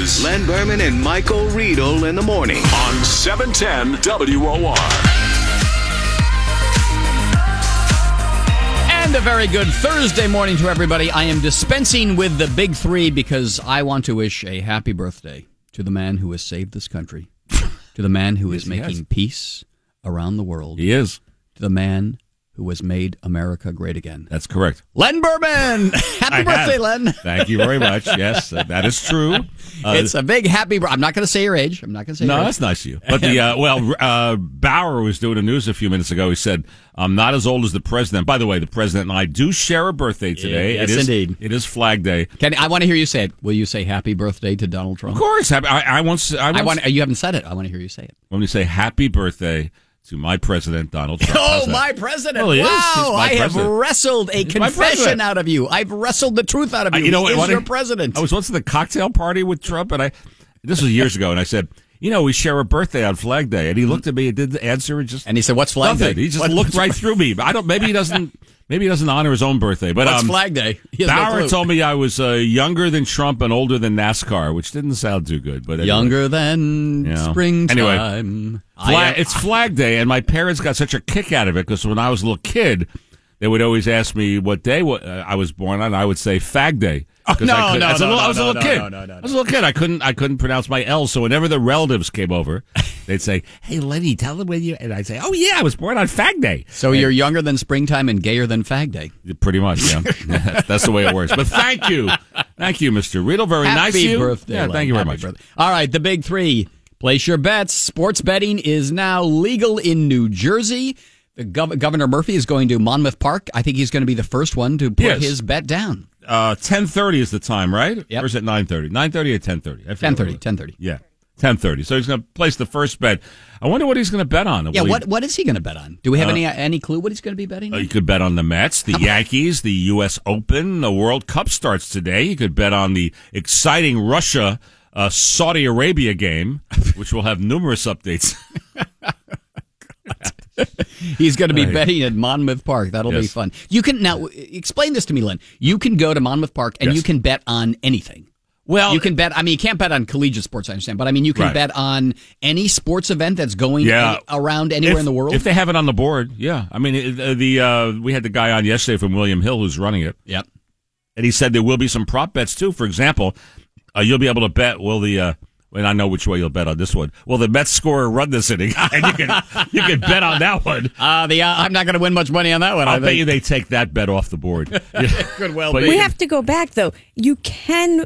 This. Len Berman and Michael Riedel in the morning on 710 WOR. And a very good Thursday morning to everybody. I am dispensing with the big three because I want to wish a happy birthday to the man who has saved this country, to the man who is making peace around the world. He is. To the man who has made America great again. That's correct. Len Berman! Happy birthday, Len! Thank you very much. Yes, that is true. It's a big happy birthday. I'm not going to say your age. I'm not going to say your age. No, that's nice of you. But Bauer was doing the news a few minutes ago. He said, I'm not as old as the president. By the way, the president and I do share a birthday today. Yes, indeed. It is Flag Day. I want to hear you say it. Will you say happy birthday to Donald Trump? Of course. You haven't said it. I want to hear you say it. When you say happy birthday to my president, Donald Trump. Oh, my president. Well, wow. I have president. wrestled a confession out of you. I've wrestled the truth out of you. You know what? He's your president. I was once at the cocktail party with Trump, and this was years ago, and I said, we share a birthday on Flag Day. And he looked at me and did the answer and he said, what's Flag Day? He just looked right through me. Maybe he doesn't honor his own birthday. But what's Flag Day? Bauer told me I was younger than Trump and older than NASCAR, which didn't sound too good. But anyway. Younger than springtime. Anyway, it's Flag Day, and my parents got such a kick out of it because when I was a little kid, they would always ask me what day I was born on, and I would say Fag Day. I was a little kid. I was a little kid. I couldn't pronounce my L, so whenever the relatives came over, they'd say, "Hey, Lenny, tell them when you." And I'd say, "Oh yeah, I was born on Fag Day." So you're younger than springtime and gayer than Fag Day. Pretty much, yeah. That's the way it works. But thank you, Mr. Riedel. Very nice of you. Happy birthday, yeah, thank you very much. Birthday. All right, the big three. Place your bets. Sports betting is now legal in New Jersey. Governor Murphy is going to Monmouth Park. I think he's going to be the first one to put his bet down. 10:30 is the time, right? Yep. Or is it 9:30? 9:30 or 10:30? 10:30. Yeah, 10:30. So he's going to place the first bet. I wonder what he's going to bet on. Yeah, what is he going to bet on? Do we have any clue what he's going to be betting on? You could bet on the Mets, the Yankees, the U.S. Open. The World Cup starts today. You could bet on the exciting Russia-Saudi Arabia game, which will have numerous updates. He's going to be betting at Monmouth Park. That'll be fun. You can now explain this to me, Len. You can go to Monmouth Park and you can bet on anything. Well, you can bet. I mean, you can't bet on collegiate sports, I understand, but I mean, you can bet on any sports event that's going around anywhere in the world. If they have it on the board, yeah. I mean, we had the guy on yesterday from William Hill who's running it. Yep, and he said there will be some prop bets too. For example, you'll be able to bet and I know which way you'll bet on this one. Will the Mets score a run this inning? And you can bet on that one. I'm not going to win much money on that one. I'll bet you they take that bet off the board. Could well be. We have to go back though. You can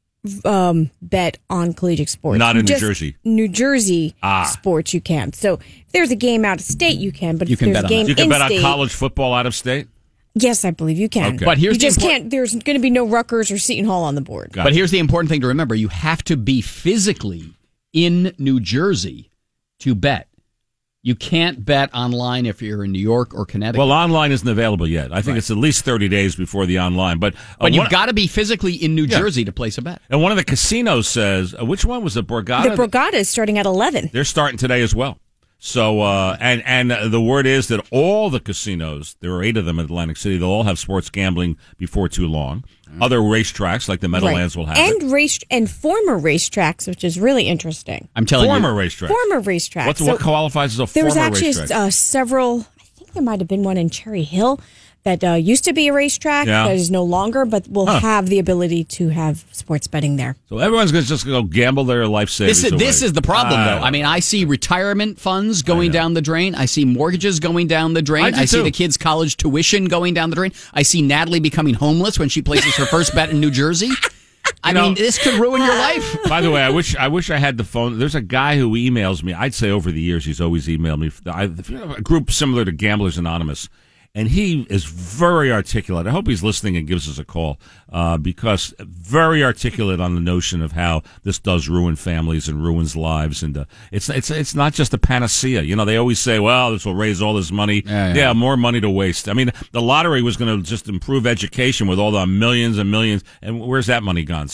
bet on collegiate sports. Not in New Jersey. New Jersey sports you can. So if there's a game out of state, you can. But if there's a game you can bet on in-state, college football out of state. Yes, I believe you can. Okay. But you just can't. There's going to be no Rutgers or Seton Hall on the board. But here's the important thing to remember: you have to be physically in New Jersey to bet. You can't bet online if you're in New York or Connecticut. Well, online isn't available yet. I think it's at least 30 days before the online. But you've got to be physically in New Jersey to place a bet. And one of the casinos says, which one was it, Borgata? The Borgata is starting at 11. They're starting today as well. So, and the word is that all the casinos, there are 8 of them in Atlantic City, they'll all have sports gambling before too long. Other racetracks, like the Meadowlands, will have it. And former racetracks, which is really interesting. I'm telling you. Former racetracks. What qualifies as a former racetrack? There was actually several, I think there might have been one in Cherry Hill that used to be a racetrack that is no longer, but will have the ability to have sports betting there. So everyone's going to just go gamble their life savings away. This is the problem, though. I mean, I see retirement funds going down the drain. I see mortgages going down the drain. I see the kids' college tuition going down the drain. I see Natalie becoming homeless when she places her first bet in New Jersey. I mean, this could ruin your life. By the way, I wish I had the phone. There's a guy who emails me. I'd say over the years he's always emailed me. A group similar to Gamblers Anonymous. And he is very articulate. I hope he's listening and gives us a call because very articulate on the notion of how this does ruin families and ruins lives. And it's not just a panacea. You know, they always say, well, this will raise all this money. Yeah, more money to waste. I mean, the lottery was going to just improve education with all the millions and millions. And where's that money gone? So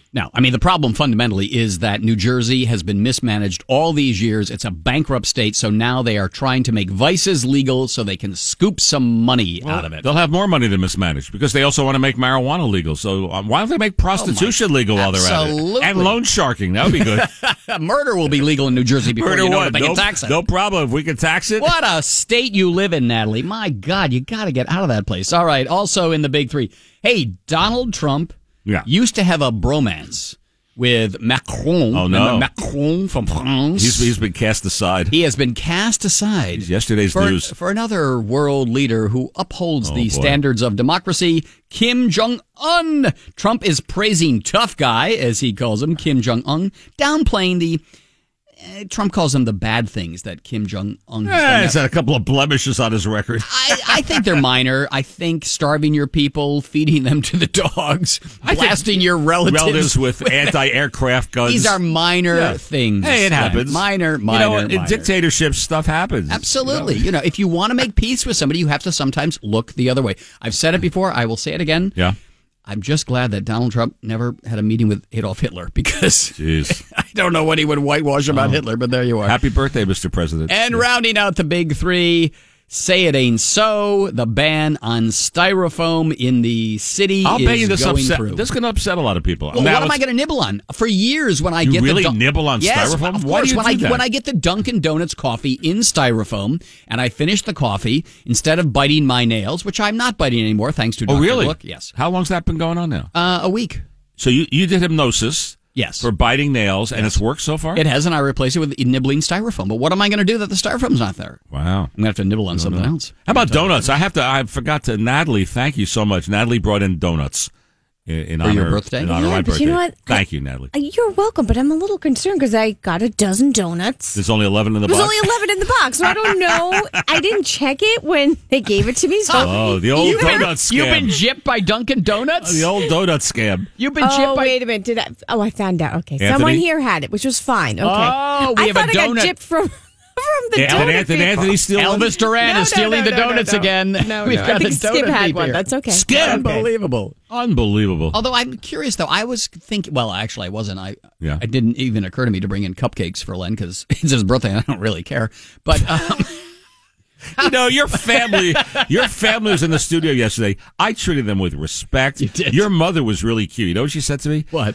No, I mean, the problem fundamentally is that New Jersey has been mismanaged all these years. It's a bankrupt state, so now they are trying to make vices legal so they can scoop some money out of it. They'll have more money to mismanage because they also want to make marijuana legal. So why don't they make prostitution legal while they're at it? And loan sharking. That would be good. Murder will be legal in New Jersey before you know it, they can tax it. No problem if we can tax it. What a state you live in, Natalie. My God, you got to get out of that place. All right, also in the big three. Hey, Donald Trump used to have a bromance with Macron. Oh, no. Macron from France. He's been cast aside. He has been cast aside. He's yesterday's news. For another world leader who upholds the standards of democracy, Kim Jong-un. Trump is praising tough guy, as he calls him, Kim Jong-un, downplaying the... Trump calls them the bad things that Kim Jong-un has done. He's had a couple of blemishes on his record. I think they're minor. I think starving your people, feeding them to the dogs, blasting your relatives with anti-aircraft guns. These are minor things. Hey, it happens. Minor. In dictatorships, stuff happens. Absolutely. If you want to make peace with somebody, you have to sometimes look the other way. I've said it before. I will say it again. Yeah. I'm just glad that Donald Trump never had a meeting with Adolf Hitler because I don't know what he would whitewash about Hitler, but there you are. Happy birthday, Mr. President. And rounding out the big three, say it ain't so. The ban on styrofoam in the city I'll bet you this going upset. through. This is going to upset a lot of people. Well, what am I going to nibble on? For years, when I you get really the nibble on styrofoam? Of Why course, do you do that? when I get the Dunkin' Donuts coffee in styrofoam and I finish the coffee, instead of biting my nails, which I'm not biting anymore, thanks to Dr. really? Book. Yes. How long's that been going on now? A week. So you did hypnosis. Yes. For biting nails, and it's worked so far? It has, and I replace it with nibbling styrofoam. But what am I going to do that the styrofoam's not there? Wow. I'm going to have to nibble on something else. How about donuts? I forgot to, Natalie, thank you so much. Natalie brought in donuts. In honor, your birthday? In honor of my birthday. You know what? Thank you, Natalie. You're welcome, but I'm a little concerned because I got a dozen donuts. There's only 11 in the box? There's only 11 in the box, so I don't know. I didn't check it when they gave it to me. So the old donut scam. You've been gypped by Dunkin' Donuts? The old donut scam. You've been gypped by... wait a minute. I found out. Okay, Anthony? someone here had it, which was fine. Okay. Oh, we have a donut. I got gypped from the donut Did Anthony steal Elvis Duran is stealing the donuts again. We've got I think a Skip donut had thief one. here. That's okay. Skip. Unbelievable. Unbelievable. Although I'm curious, though, I was thinking, well, actually, I wasn't. It didn't even occur to me to bring in cupcakes for Len because it's his birthday and I don't really care. But... your family was in the studio yesterday. I treated them with respect. You did. Your mother was really cute. You know what she said to me? What?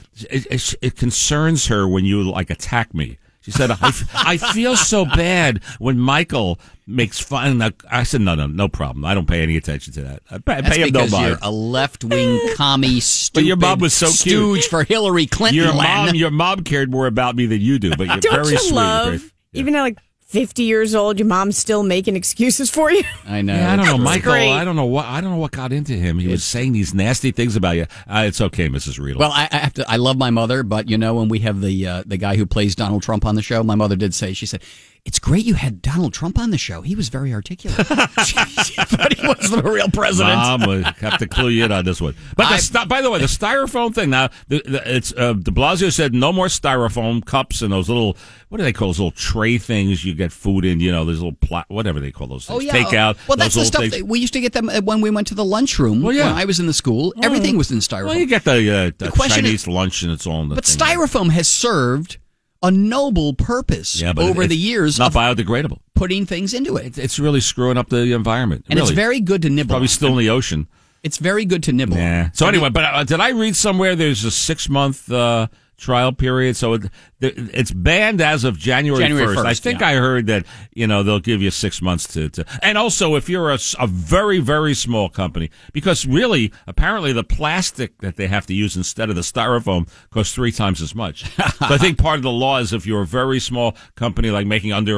It concerns her when you attack me. She said, I feel so bad when Michael makes fun. I said, no problem. I don't pay any attention to that. I pay him no mind. You're a left-wing commie, stupid but your mom was so cute. Stooge for Hillary Clinton. Your mom cared more about me than you do, but you're don't very you sweet. Love, even at 50 years old, your mom's still making excuses for you. I know. Yeah, I don't know, Michael. Great. I don't know what got into him. He was saying these nasty things about you. It's okay, Mrs. Riedel. Well, I have to. I love my mother, but when we have the guy who plays Donald Trump on the show, my mother did say, she said, "It's great you had Donald Trump on the show. He was very articulate." She thought he was the real president. Mom would have to clue you in on this one. But by the way, the styrofoam thing. Now, it's De Blasio said no more styrofoam cups and those little, what do they call those little tray things you get food in? Those little whatever they call those things. Oh, yeah. Takeout. Well, that's the stuff that we used to get them when we went to the lunchroom. Well, yeah. When I was in the school, everything was in styrofoam. Well, you get the Chinese lunch and it's all in the But thing. styrofoam has served a noble purpose over the years. Not biodegradable. Putting things into it. It's really screwing up the environment. And it's very good to nibble. Probably still in the ocean. It's very good to nibble. Yeah. So anyway, but did I read somewhere there's a 6-month trial period? So it's banned as of January 1st. I think I heard that, they'll give you 6 months to and also if you're a very, very small company, because really, apparently the plastic that they have to use instead of the styrofoam costs 3 times as much. So I think part of the law is if you're a very small company, like making under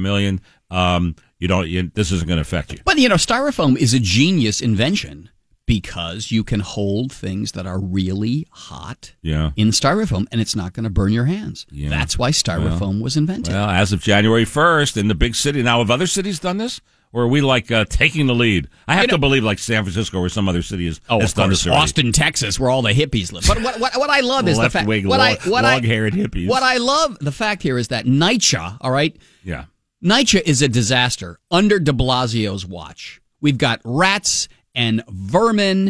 $500,000, this isn't going to affect you. But, styrofoam is a genius invention. Because you can hold things that are really hot in styrofoam, and it's not going to burn your hands. Yeah. That's why styrofoam was invented. Well, as of January 1st in the big city. Now, have other cities done this? Or are we taking the lead? I have to believe San Francisco or some other city has done this already. Austin, Texas, where all the hippies live. But what I love is the fact. Long-haired hippies. What I love, the fact here is that NYCHA, all right? Yeah. NYCHA is a disaster under de Blasio's watch. We've got rats and vermin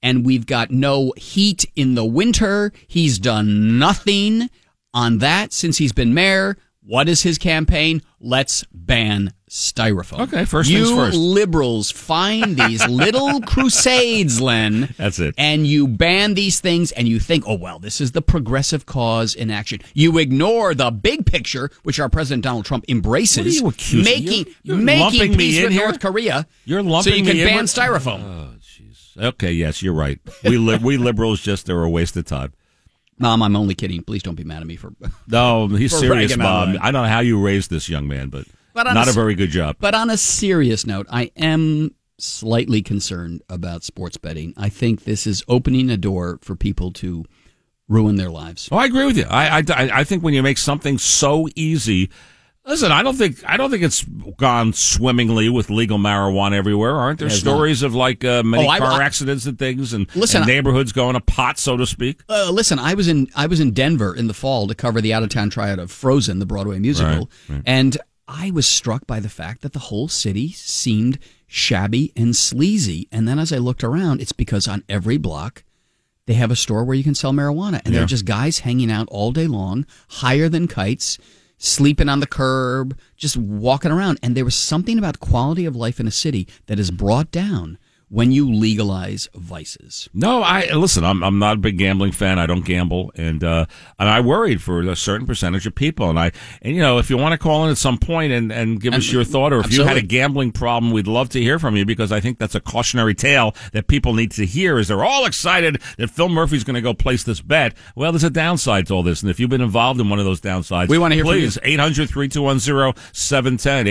and we've got no heat in the winter. He's done nothing on that since he's been mayor. What is his campaign? Let's ban styrofoam. Okay, first things first. You liberals find these little crusades, Len. That's it. And you ban these things, and you think, oh, well, this is the progressive cause in action. You ignore the big picture, which our President Donald Trump embraces. What are you accusing? You're making peace with North Korea. You're lumping so you can me in ban with styrofoam. Oh, jeez. Okay, yes, you're right. We liberals just are a waste of time. Mom, I'm only kidding. Please don't be mad at me for. No, he's for serious, Mom. I don't know how you raised this young man, but not a very good job. But on a serious note, I am slightly concerned about sports betting. I think this is opening a door for people to ruin their lives. Oh, I agree with you. I think when you make something so easy. Listen, I don't think it's gone swimmingly with legal marijuana everywhere. Aren't there stories of many car accidents and things, and neighborhoods going to pot, so to speak? Listen, I was in Denver in the fall to cover the out-of-town tryout of Frozen, the Broadway musical, right. And I was struck by the fact that the whole city seemed shabby and sleazy. And then as I looked around, it's because on every block they have a store where you can sell marijuana, and they're just guys hanging out all day long, higher than kites, sleeping on the curb, just walking around. And there was something about quality of life in a city that is brought down when you legalize vices. No, listen. I'm not a big gambling fan. I don't gamble, and I worried for a certain percentage of people. And if you want to call in at some point and give us your thought, or if you had a gambling problem, we'd love to hear from you, because I think that's a cautionary tale that people need to hear. Is they're all excited that Phil Murphy's going to go place this bet. Well, there's a downside to all this, and if you've been involved in one of those downsides, we want to hear from you. Please, 800-3210-710,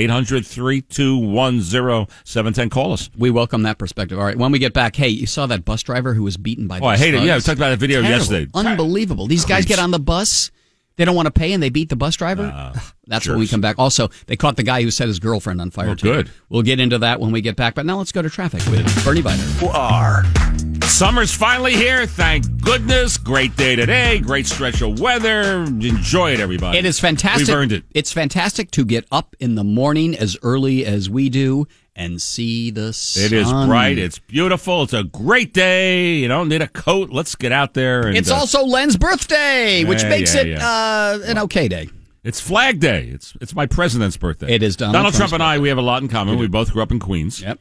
800-3210-710. Call us. We welcome that perspective. All right, when we get back, hey, you saw that bus driver who was beaten by I hate it. Yeah, we talked about that video yesterday. Unbelievable. These guys get on the bus, they don't want to pay, and they beat the bus driver? That's when we come back. Also, they caught the guy who set his girlfriend on fire, too. Good. We'll get into that when we get back, but now let's go to traffic with Bernie Biter. Summer's finally here, thank goodness. Great day today, great stretch of weather. Enjoy it, everybody. It is fantastic. We've earned it. It's fantastic to get up in the morning as early as we do and see the sun. It is bright. It's beautiful. It's a great day. You don't need a coat. Let's get out there. And, it's also Len's birthday, which makes it an okay day. It's Flag Day. It's my president's birthday. It is Donald Trump and I, we have a lot in common. We both grew up in Queens. Yep.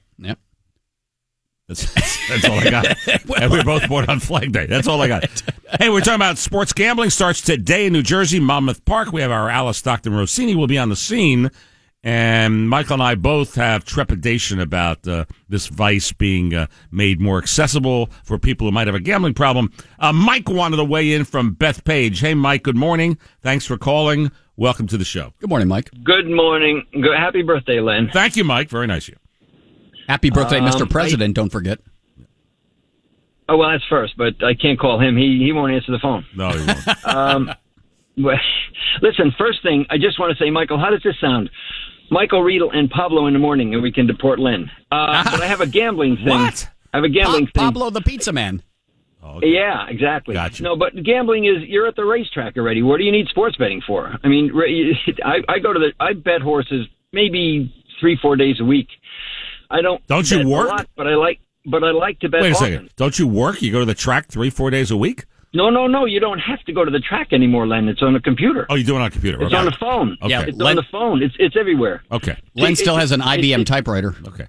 That's all I got. And we were both born on Flag Day. That's all I got. Hey, we're talking about sports gambling. Starts today in New Jersey, Monmouth Park. We have our Alice Stockton Rossini will be on the scene. And Michael and I both have trepidation about this vice being made more accessible for people who might have a gambling problem. Mike wanted to weigh in from Bethpage. Hey, Mike, good morning. Thanks for calling. Welcome to the show. Good morning, Mike. Good morning. Happy birthday, Len. Thank you, Mike. Very nice of you. Happy birthday, Mr. President. Don't forget. Oh, well, that's first, but I can't call him. He won't answer the phone. No, he won't. Well, listen, first thing, I just want to say, Michael, how does this sound? Michael Riedel and Pablo in the morning, and we can deport Len. But I have a gambling thing. What? I have a gambling thing. Pablo the pizza man. Oh, okay. Yeah, exactly. Gotcha. No, but gambling is, you're at the racetrack already. What do you need sports betting for? I mean, I bet horses maybe 3-4 days a week. I don't. Don't you work? A lot, but I like to bet. Wait a often. second. Don't you work? You go to the track 3-4 days a week? No. You don't have to go to the track anymore, Len. It's on the computer. Oh, you do it on a computer. It's on the phone. Okay. Yeah, it's on the phone. It's everywhere. Okay. Len still has an IBM typewriter. Okay.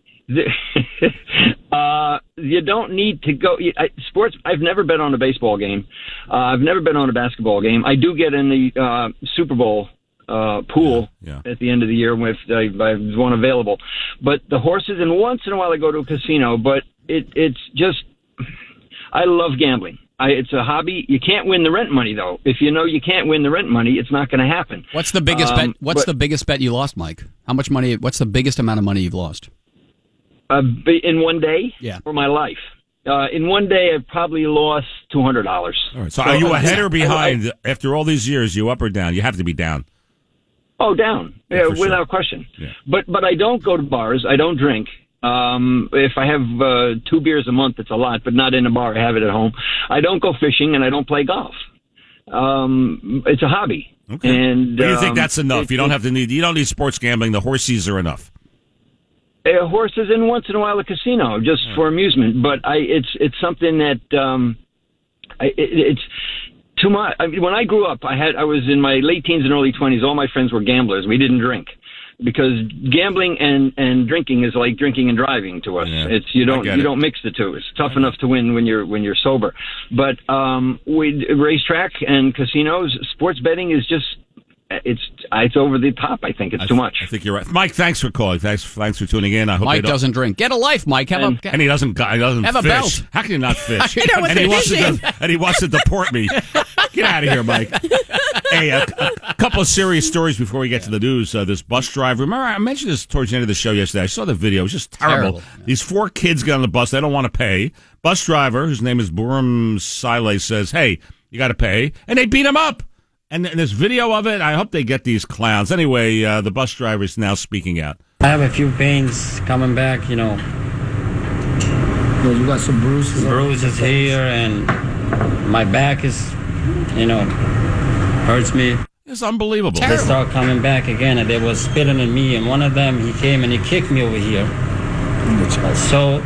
You don't need to go. Sports. I've never been on a baseball game. I've never been on a basketball game. I do get in the Super Bowl pool at the end of the year if there's one available. But the horses, and once in a while I go to a casino. But it's just, I love gambling. It's a hobby. You can't win the rent money, though. If you know you can't win the rent money, it's not going to happen. What's the biggest bet? What's the biggest bet you lost, Mike? How much money? What's the biggest amount of money you've lost? In one day? Yeah. For my life. In one day, I've probably lost $200. All right. So are you ahead or behind? After all these years, you up or down? You have to be down. Oh, down. Yeah, without sure. question. Yeah. But I don't go to bars. I don't drink. If I have 2 beers a month, it's a lot, but not in a bar. I have it at home. I don't go fishing, and I don't play golf. It's a hobby. Okay. And you think that's enough? You don't need sports gambling. The horses are enough. horses and once in a while a casino just for amusement. But it's something that it's too much. I mean, when I grew up, I was in my late teens and early 20s. All my friends were gamblers. We didn't drink. Because gambling and drinking is like drinking and driving to us. Yeah, it's you don't mix the two. It's tough enough to win when you're sober. But racetrack and casinos, sports betting is just it's over the top. I think it's too much. I think you're right, Mike. Thanks for calling. Thanks for tuning in. I hope Mike doesn't drink. Get a life, Mike. And he doesn't have a fish. belt. How can you not fish? And he wants to deport me. Get out of here, Mike. Hey, a couple of serious stories before we get to the news. This bus driver, remember I mentioned this towards the end of the show yesterday. I saw the video. It was just terrible. These 4 kids get on the bus. They don't want to pay. Bus driver, whose name is Buram Saleh, says, hey, you got to pay. And they beat him up. And there's video of it. I hope they get these clowns. Anyway, the bus driver is now speaking out. I have a few pains coming back, Yeah, you got some bruises. Bruises here, and my back is, hurts me. It's unbelievable. They start coming back again, and they was spitting at me, and one of them, he came and he kicked me over here. So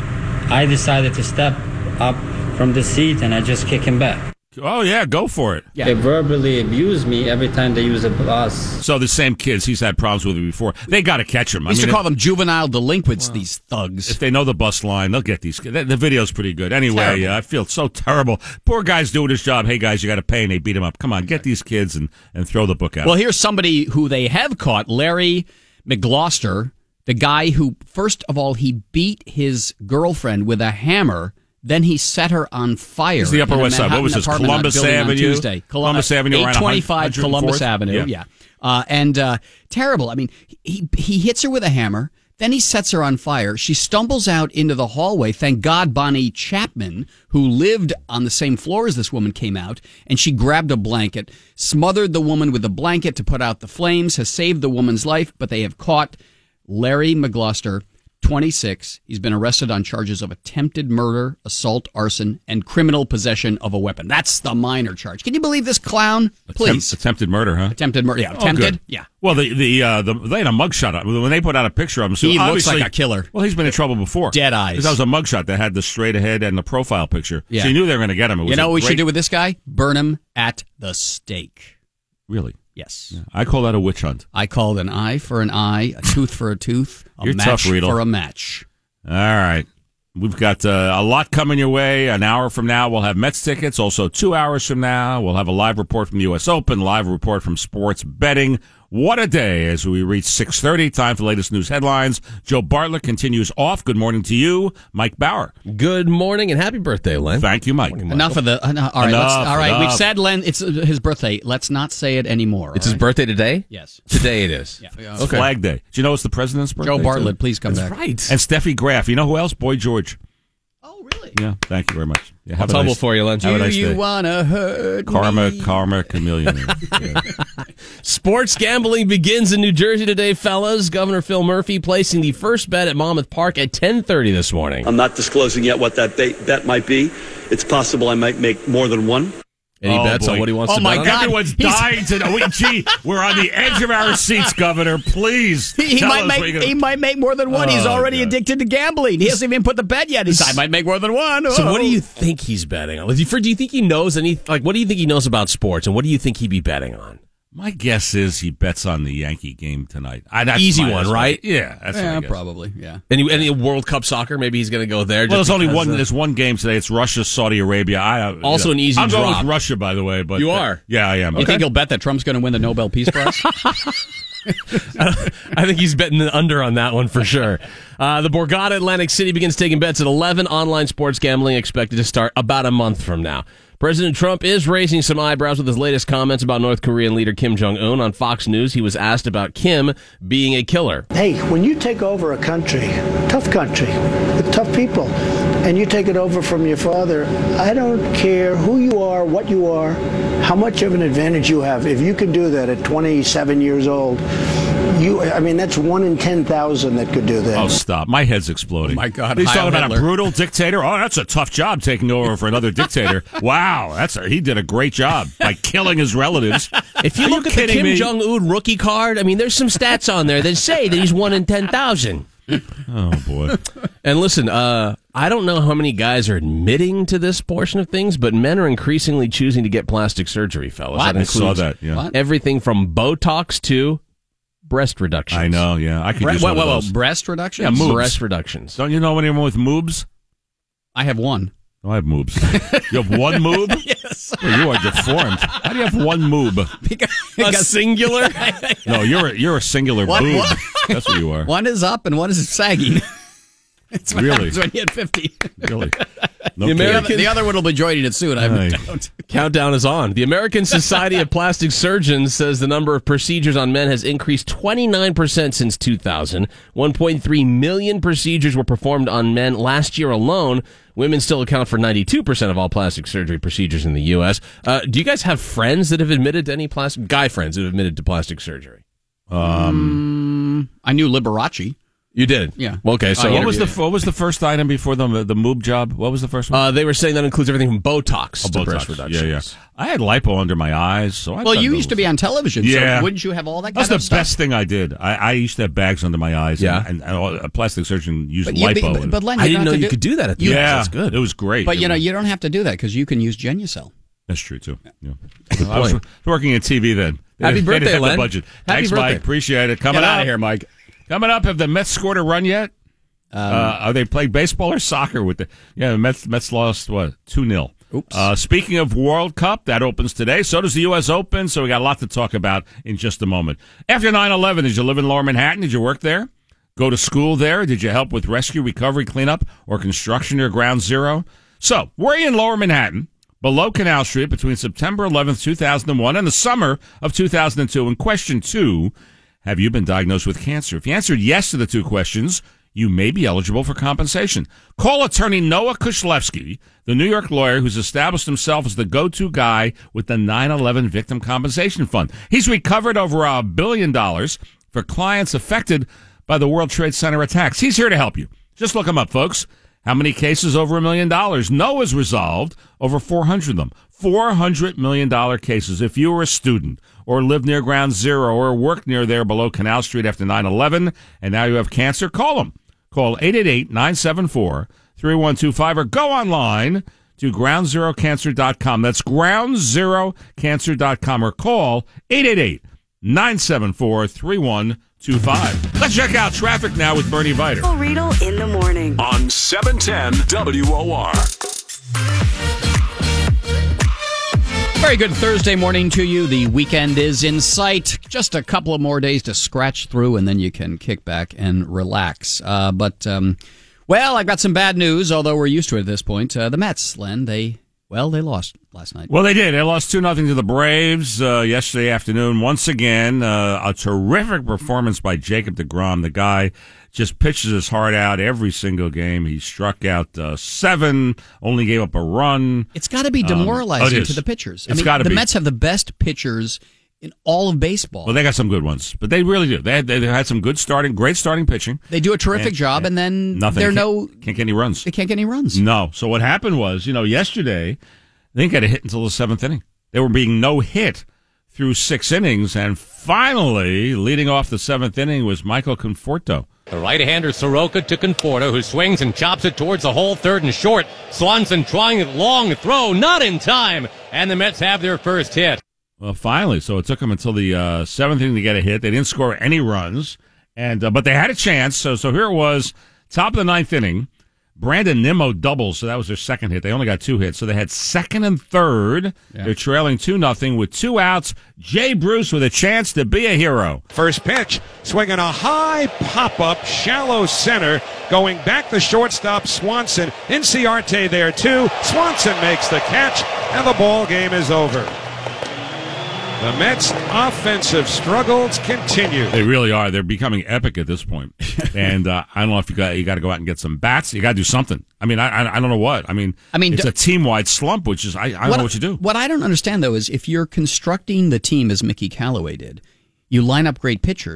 I decided to step up from the seat, and I just kick him back. Oh, yeah, go for it. Yeah. They verbally abuse me every time they use a bus. So the same kids, he's had problems with it before. They got to catch him. We used to call them juvenile delinquents, these thugs. If they know the bus line, they'll get these kids. The video's pretty good. Anyway, I feel so terrible. Poor guy's doing his job. Hey, guys, you got to pay, and they beat him up. Come on, get these kids and throw the book out. Well, here's somebody who they have caught, Larry McGloster, the guy who, first of all, he beat his girlfriend with a hammer. Then he set her on fire. It's the Upper West Side. What was this? Columbus Avenue? Tuesday. Columbus Avenue, 825 Columbus Avenue. Yeah. And terrible. I mean, he hits her with a hammer. Then he sets her on fire. She stumbles out into the hallway. Thank God Bonnie Chapman, who lived on the same floor as this woman, came out, and she grabbed a blanket, smothered the woman with a blanket to put out the flames, has saved the woman's life, but they have caught Larry McGloster, 26. He's been arrested on charges of attempted murder, assault, arson, and criminal possession of a weapon. That's the minor charge. Can you believe this clown? Please. Attempted murder, huh? Attempted murder. Yeah, attempted. Oh, yeah. Well, they had a mugshot. When they put out a picture of him, so he looks like a killer. Well, he's been in trouble before. Dead eyes. Because that was a mugshot that had the straight ahead and the profile picture. Yeah. So you knew they were going to get him. You know what we should do with this guy? Burn him at the stake. Really? Yes. Yeah. I call that a witch hunt. I called an eye for an eye, a tooth for a tooth, a You're match tough, Riedel. for a match. All right. We've got a lot coming your way. An hour from now, we'll have Mets tickets. Also, 2 hours from now, we'll have a live report from the U.S. Open, live report from sports betting. What a day as we reach 6:30. Time for the latest news headlines. Joe Bartlett continues off. Good morning to you, Mike Bauer. Good morning and happy birthday, Len. Thank you, Mike. Morning, enough of the. All right. We've said Len. It's his birthday. Let's not say it anymore. It's his birthday today. Yes, today it is. Yeah. It's Flag Day. Do you know it's the president's birthday? Joe Bartlett, please come back. Right. And Steffi Graf. You know who else? Boy George. Oh, really? Yeah. Thank you very much. Yeah, I'll tumble for you, Len. Have a nice you day. wanna hurt me? Karma, chameleon. Yeah. Sports gambling begins in New Jersey today, fellas. Governor Phil Murphy placing the first bet at Monmouth Park at 10:30 this morning. I'm not disclosing yet what that bet might be. It's possible I might make more than one. Any bets on what he wants to bet on? Oh, my God. Everyone's dying to know. Gee, we're on the edge of our seats, Governor. Please He might make more than one. He's already addicted to gambling. He hasn't even put the bet yet. He said, I might make more than one. So what do you think he's betting on? Do you think he knows what do you think he knows about sports, and what do you think he'd be betting on? My guess is he bets on the Yankee game tonight. Easy one, right? Yeah, that's what I guess. Probably. Yeah. Any World Cup soccer? Maybe he's going to go there. Well, there's only one. There's one game today. It's Russia, Saudi Arabia. An easy I'm drop. going with Russia, by the way. But you are. Yeah, I am. You think he'll bet that Trump's going to win the Nobel Peace Prize? I think he's betting the under on that one for sure. The Borgata Atlantic City begins taking bets at 11. Online sports gambling expected to start about a month from now. President Trump is raising some eyebrows with his latest comments about North Korean leader Kim Jong-un. On Fox News, he was asked about Kim being a killer. Hey, when you take over a country, tough country, with tough people, and you take it over from your father, I don't care who you are, what you are, how much of an advantage you have. If you can do that at 27 years old, that's 1 in 10,000 that could do that. Oh, stop. My head's exploding. Oh, my God. He's talking about a brutal dictator. Oh, that's a tough job taking over for another dictator. Wow. He did a great job by killing his relatives. If you look at the Kim Jong-un rookie card, there's some stats on there that say that he's 1 in 10,000. Oh, boy. And listen, I don't know how many guys are admitting to this portion of things, but men are increasingly choosing to get plastic surgery, fellas. What? I saw that, yeah. Everything from Botox to breast reductions. I know, yeah. I could use one of those. Breast reductions? Yeah, moobs. Breast reductions. Don't you know anyone with moobs? I have one. Oh, I have moobs. You have one moob? Yes. Well, you are deformed. How do you have one moob? A singular? No, you're a singular boob. That's what you are. One is up and one is sagging. It's what Really? happens when you hit 50. Really? No The other one will be joining it soon. I have no doubt. Countdown is on. The American Society of Plastic Surgeons says the number of procedures on men has increased 29% since 2000. 1.3 million procedures were performed on men last year alone. Women still account for 92% of all plastic surgery procedures in the U.S. Do you guys have friends that have admitted to any guy friends that have admitted to plastic surgery? I knew Liberace. You did? Yeah. Okay, so what was the first item before the moob job? What was the first one? They were saying that includes everything from Botox to breast reduction. Yeah. I had lipo under my eyes. So you used to be on television, yeah. so wouldn't you have all that kind of stuff? That's the stuff? best thing I did. I used to have bags under my eyes. Yeah. And a plastic surgeon used lipo. But Len, I didn't know you could do that at the end. Yeah. That's good. It was great. But, you don't have to do that because you can use Genucel. That's true, too. Yeah. I was working in TV then. Happy birthday, Len. Budget. Happy Thanks, birthday. Mike. Appreciate it. Coming Get out out of here, Mike. Coming up, have the Mets scored a run yet? Are they playing baseball or soccer with the? Yeah, the Mets lost 2-0. Oops. Speaking of World Cup, that opens today. So does the U.S. Open. So we got a lot to talk about in just a moment. After 9/11, did you live in Lower Manhattan? Did you work there? Go to school there? Did you help with rescue, recovery, cleanup, or construction near Ground Zero? So we're in Lower Manhattan, below Canal Street, between September 11th, 2001, and the summer of 2002. And question 2: have you been diagnosed with cancer? If you answered yes to the 2 questions, you may be eligible for compensation. Call attorney Noah Kushlewski, the New York lawyer who's established himself as the go-to guy with the 9/11 Victim Compensation Fund. He's recovered over $1 billion for clients affected by the World Trade Center attacks. He's here to help you. Just look him up, folks. How many cases over $1 million? Noah's resolved over 400 of them. $400 million cases. If you were a student or lived near Ground Zero or worked near there below Canal Street after 9/11 and now you have cancer, call him. Call 888-974-3125 or go online to groundzerocancer.com. That's groundzerocancer.com or call 888-974-3125. Let's check out traffic now with Bernie Viter. Riedel in the morning on 710 WOR. Very good Thursday morning to you. The weekend is in sight. Just a couple of more days to scratch through, and then you can kick back and relax. But I've got some bad news, although we're used to it at this point. The Mets, Len, they lost last night. Well, they did. They lost 2-0 to the Braves yesterday afternoon. Once again, a terrific performance by Jacob deGrom. The guy just pitches his heart out every single game. He struck out 7, only gave up a run. It's got to be demoralizing to the pitchers. The Mets have the best pitchers in all of baseball. Well, they got some good ones, but they really do. They had some great starting pitching. They do a terrific job, and then nothing. Can't get any runs. They can't get any runs. No. So what happened was, yesterday they didn't get a hit until the 7th inning. They were being no hit through 6 innings, and finally, leading off the 7th inning was Michael Conforto. The right-hander Soroka to Conforto, who swings and chops it towards the hole, 3rd and short. Swanson trying a long throw, not in time, and the Mets have their first hit. Well, finally, so it took them until the 7th inning to get a hit. They didn't score any runs, and but they had a chance. So here it was, top of the 9th inning. Brandon Nimmo doubles, so that was their second hit. They only got 2 hits, so they had 2nd and 3rd. Yeah. They're trailing 2-0 with 2 outs. Jay Bruce with a chance to be a hero. First pitch, swinging a high pop-up, shallow center, going back the shortstop Swanson. Inciarte there too. Swanson makes the catch, and the ball game is over. The Mets' offensive struggles continue. They really are. They're becoming epic at this point. And I don't know if you got to go out and get some bats. You got to do something. I don't know what. I mean, it's a team-wide slump, which is I don't know what you do. What I don't understand though is if you're constructing the team as Mickey Callaway did, you line up great pitchers.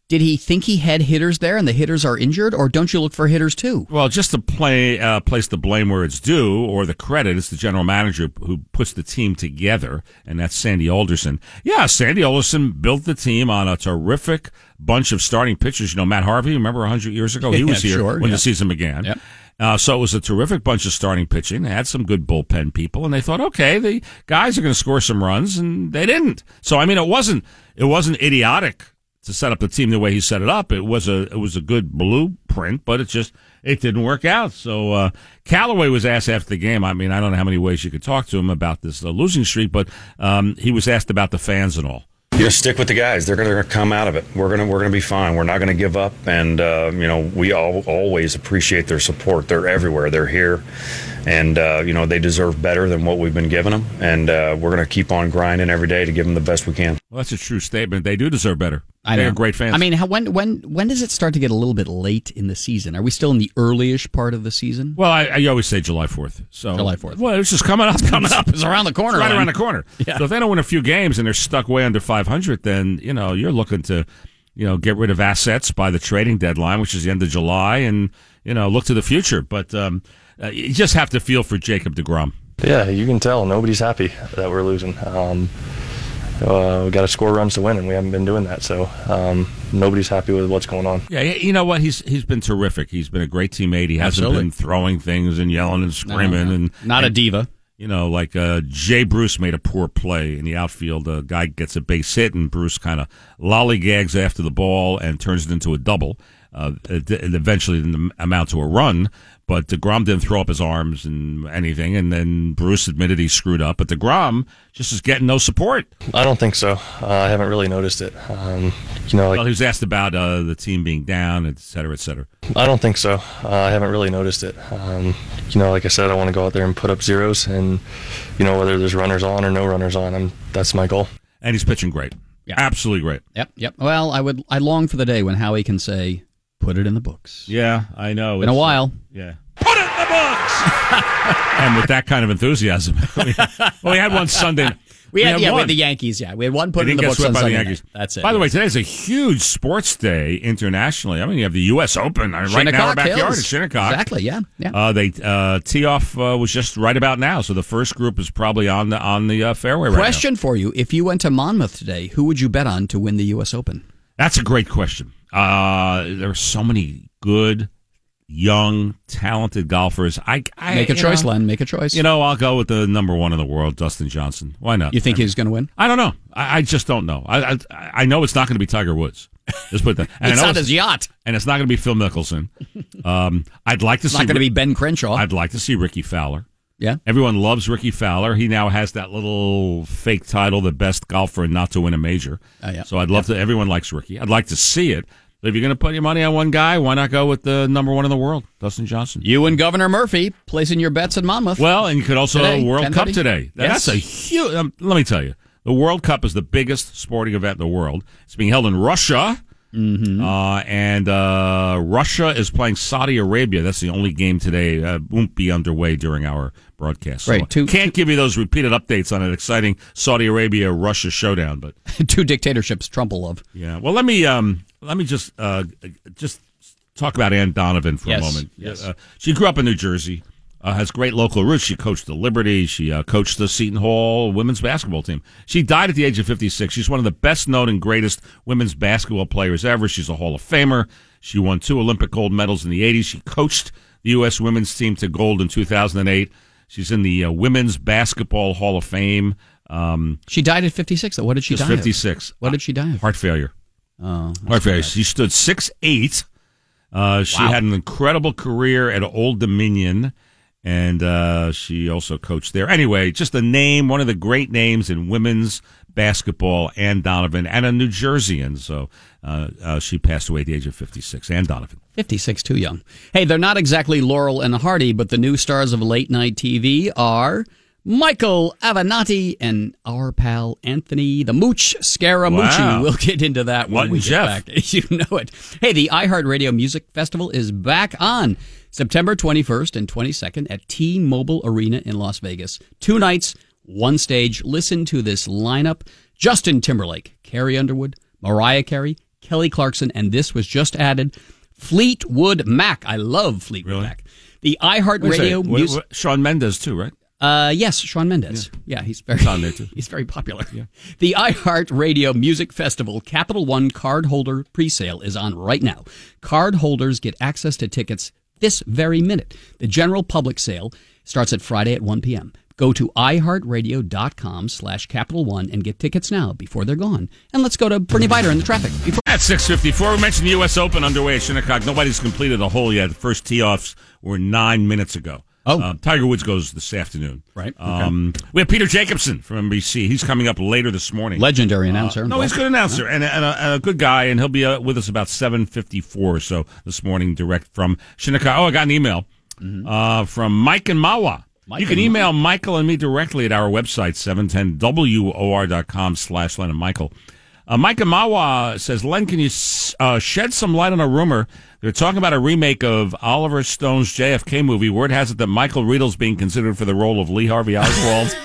Did he think he had hitters there and the hitters are injured, or don't you look for hitters too? Well, just to place the blame where it's due, or the credit, it's the general manager who puts the team together, and that's Sandy Alderson. Yeah, Sandy Alderson built the team on a terrific bunch of starting pitchers. Matt Harvey, remember 100 years ago? He was here when the season began. Yep. So it was a terrific bunch of starting pitching. They had some good bullpen people, and they thought, okay, the guys are going to score some runs, and they didn't. So, I mean, it wasn't idiotic to set up the team the way he set it up. It was a good blueprint, but it didn't work out. So Callaway was asked after the game. I mean, I don't know how many ways you could talk to him about this losing streak, but he was asked about the fans and all. Stick with the guys. They're going to come out of it. We're going to be fine. We're not going to give up. And we always appreciate their support. They're everywhere. They're here, and they deserve better than what we've been giving them. And we're going to keep on grinding every day to give them the best we can. Well, that's a true statement. They do deserve better. They're great fans. I mean, when does it start to get a little bit late in the season? Are we still in the early-ish part of the season? Well, I always say July 4th. So July 4th. Well, it's just coming up. It's around the corner. It's right around the corner. Yeah. So if they don't win a few games and they're stuck way under 500, then you're looking to get rid of assets by the trading deadline, which is the end of July, and look to the future. But you just have to feel for Jacob deGrom. Yeah, you can tell nobody's happy that we're losing. We got to score runs to win, and we haven't been doing that. So nobody's happy with what's going on. Yeah, you know what? He's been terrific. He's been a great teammate. He hasn't been throwing things and yelling and screaming. No. And not a diva. Like Jay Bruce made a poor play in the outfield. A guy gets a base hit, and Bruce kind of lollygags after the ball and turns it into a double. It eventually didn't amount to a run, but deGrom didn't throw up his arms and anything, and then Bruce admitted he screwed up, but deGrom just is getting no support. I don't think so. I haven't really noticed it. He was asked about the team being down, et cetera, et cetera. I don't think so. I haven't really noticed it. Like I said, I want to go out there and put up zeros, and whether there's runners on or no runners on, that's my goal. And he's pitching great. Yeah. Absolutely great. Yep. Well, I long for the day when Howie can say, put it in the books. Yeah, I know. In a while. Yeah. Put it in the books! And with that kind of enthusiasm. We had one Sunday. We had the Yankees, We had one put in the books on Sunday night. That's it. By the way, today's a huge sports day internationally. I mean, you have the U.S. Open right now in our backyard at Shinnecock. Exactly, yeah. They tee off was just right about now, so the first group is probably on the fairway right now. Question for you. If you went to Monmouth today, who would you bet on to win the U.S. Open? That's a great question. There are so many good, young, talented golfers. Make a choice, Len. Make a choice. I'll go with the number one in the world, Dustin Johnson. Why not? You think he's going to win? I don't know. I just don't know. I know it's not going to be Tiger Woods. Just put that. It's on his yacht. And it's not going to be Phil Mickelson. I'd like to see. It's not going to be Ben Crenshaw. I'd like to see Ricky Fowler. Yeah. Everyone loves Ricky Fowler. He now has that little fake title, the best golfer not to win a major. So I'd love to. Everyone likes Ricky. I'd like to see it. But if you're going to put your money on one guy, why not go with the number one in the world, Dustin Johnson? You and Governor Murphy placing your bets in Monmouth. Well, and you could also World Cup today. That's a huge. Let me tell you, the World Cup is the biggest sporting event in the world. It's being held in Russia. Mm-hmm. And Russia is playing Saudi Arabia. That's the only game today. Won't be underway during our broadcast. Right. So can't give you those repeated updates on an exciting Saudi Arabia-Russia showdown. But two dictatorships Trump will love. Yeah. Well, let me just talk about Ann Donovan for a moment. Yes. She grew up in New Jersey. Has great local roots. She coached the Liberty. She coached the Seton Hall women's basketball team. She died at the age of 56. She's one of the best known and greatest women's basketball players ever. She's a Hall of Famer. She won 2 Olympic gold medals in the 80s. She coached the U.S. women's team to gold in 2008. She's in the Women's Basketball Hall of Fame. She died at 56. What did she die 56. What did she die of? Heart failure. Oh, heart failure. She stood 6'8". She had an incredible career at Old Dominion. And she also coached there. Anyway, just a name, one of the great names in women's basketball, Ann Donovan, and a New Jerseyan. So she passed away at the age of 56. Ann Donovan. 56, too young. Hey, they're not exactly Laurel and Hardy, but the new stars of late-night TV are Michael Avenatti and our pal Anthony the Mooch Scaramucci. Wow. We'll get into that when we get back. You know it. Hey, the iHeartRadio Music Festival is back on September 21st and 22nd at T-Mobile Arena in Las Vegas. 2 nights, 1 stage. Listen to this lineup. Justin Timberlake, Carrie Underwood, Mariah Carey, Kelly Clarkson, and this was just added, Fleetwood Mac. I love Fleetwood Mac. The iHeartRadio music. Shawn Mendes too, right? Yes, Shawn Mendes. Yeah, he's very on there too. He's very popular. Yeah. The iHeartRadio Music Festival Capital One card holder presale is on right now. Card holders get access to tickets this very minute. The general public sale starts at Friday at 1 p.m. Go to iHeartRadio.com/Capital One and get tickets now before they're gone. And let's go to Bernie Bider in the traffic. At 6:54, we mentioned the U.S. Open underway at Shinnecock. Nobody's completed a hole yet. The first tee-offs were 9 minutes ago. Tiger Woods goes this afternoon. Right. We have Peter Jacobson from NBC. He's coming up later this morning. Legendary announcer. No, he's a good announcer and a good guy, and he'll be with us about 7:54 or so this morning, direct from Shinnecock. I got an email from Mike and Mawa. You can email Michael and me directly at our website, 710WOR.com/Len and Michael. Mike and Mawa says, Len, can you shed some light on a rumor? They're talking about a remake of Oliver Stone's JFK movie. Word has it that Michael Riedel's being considered for the role of Lee Harvey Oswald.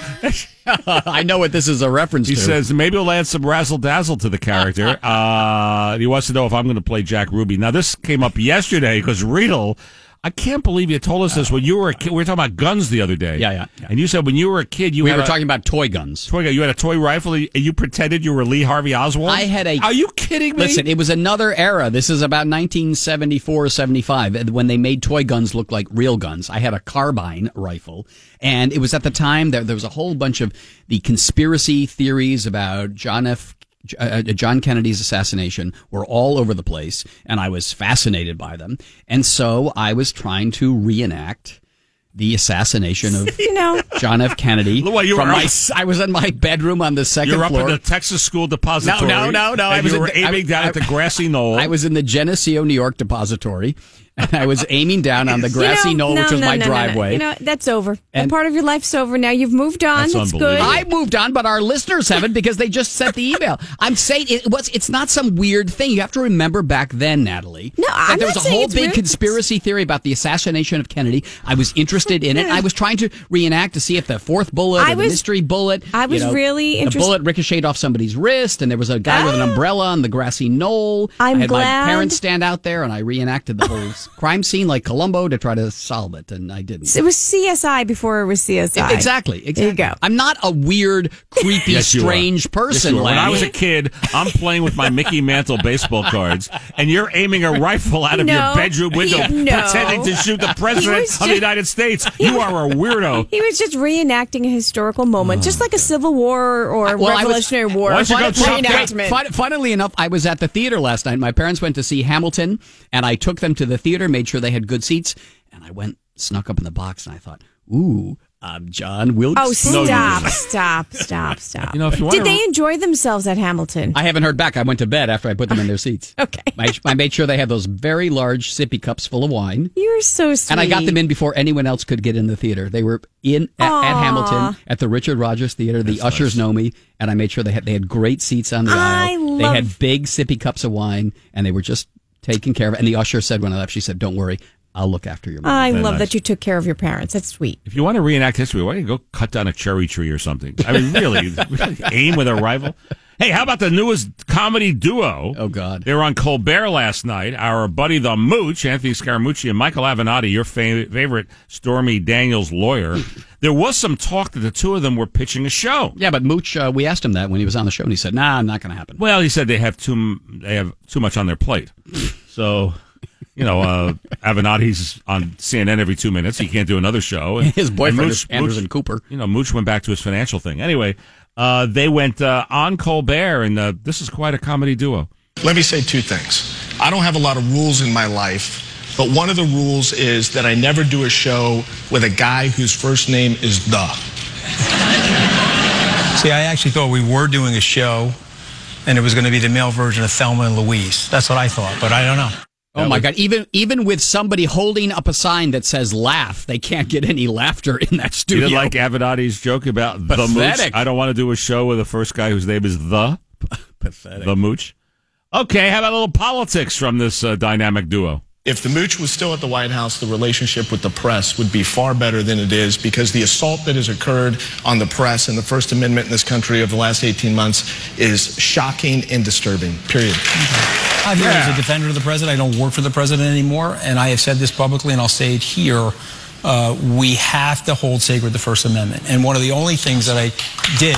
I know what this is a reference to. He says, maybe we'll add some razzle-dazzle to the character. He wants to know if I'm going to play Jack Ruby. Now, this came up yesterday because Riedel... I can't believe you told us this when you were a kid. We were talking about guns the other day. Yeah. And you said when you were a kid, you were talking about toy guns. You had a toy rifle, and you pretended you were Lee Harvey Oswald? I had a... Are you kidding me? Listen, it was another era. This is about 1974, 75, when they made toy guns look like real guns. I had a carbine rifle, and it was at the time there was a whole bunch of the conspiracy theories about John Kennedy's assassination were all over the place, and I was fascinated by them. And so I was trying to reenact the assassination of John F. Kennedy. I was in my bedroom on the second floor. You're up in the Texas School Depository. No. You were aiming down at the grassy knoll. I was in the Geneseo, New York Depository. And I was aiming down on the grassy knoll, which was my driveway. That's over. That part of your life's over now. You've moved on. That's good. I moved on, but our listeners haven't because they just sent the email. I'm saying it's not some weird thing. You have to remember back then, Natalie. No, there was a whole big conspiracy theory about the assassination of Kennedy. I was interested in it. I was trying to reenact to see if the fourth bullet or the mystery bullet. I was really interested. The bullet ricocheted off somebody's wrist, and there was a guy with an umbrella on the grassy knoll. I had my parents stand out there, and I reenacted the whole crime scene like Columbo to try to solve it, and I didn't. It was CSI before it was CSI. Exactly. There you go. I'm not a weird, creepy, strange person. When I was a kid, I'm playing with my Mickey Mantle baseball cards, and you're aiming a rifle out of your bedroom window, pretending to shoot the president of the United States. You are a weirdo. He was just reenacting a historical moment, just like a Civil War or Revolutionary War. Funnily enough, I was at the theater last night. My parents went to see Hamilton, and I took them to the theater, made sure they had good seats, and I snuck up in the box, and I thought, ooh, I'm John Wilkes. Oh, stop. Did they enjoy themselves at Hamilton? I haven't heard back. I went to bed after I put them in their seats. Okay. I made sure they had those very large sippy cups full of wine. You're so sweet. And I got them in before anyone else could get in the theater. They were at Hamilton at the Richard Rogers Theater. The ushers know me, and I made sure they had great seats on the aisle. They had big sippy cups of wine, and they were just taken care of. And the usher said when I left, she said, "Don't worry, I'll look after your mom." I love that you took care of your parents. That's sweet. If you want to reenact history, why don't you go cut down a cherry tree or something? I mean, really aim with a rifle. Hey, how about the newest comedy duo? Oh, God. They were on Colbert last night. Our buddy the Mooch, Anthony Scaramucci, and Michael Avenatti, your favorite Stormy Daniels lawyer. There was some talk that the two of them were pitching a show. Yeah, but Mooch, we asked him that when he was on the show, and he said, "Nah, not going to happen." Well, he said they have too much on their plate. So... Avenatti's on CNN every 2 minutes. He can't do another show. And his boyfriend is Anderson Cooper. Mooch went back to his financial thing. Anyway, they went on Colbert, and this is quite a comedy duo. Let me say two things. I don't have a lot of rules in my life, but one of the rules is that I never do a show with a guy whose first name is The. See, I actually thought we were doing a show, and it was going to be the male version of Thelma and Louise. That's what I thought, but I don't know. Oh, my God. Even with somebody holding up a sign that says laugh, they can't get any laughter in that studio. You didn't like Avenatti's joke about the Mooch? I don't want to do a show with the first guy whose name is The. Pathetic. The Mooch. Okay, how about a little politics from this dynamic duo? If the Mooch was still at the White House, the relationship with the press would be far better than it is, because the assault that has occurred on the press and the First Amendment in this country over the last 18 months is shocking and disturbing, period. I'm here as a defender of the president. I don't work for the president anymore, and I have said this publicly, and I'll say it here. We have to hold sacred the First Amendment. And one of the only things that I did,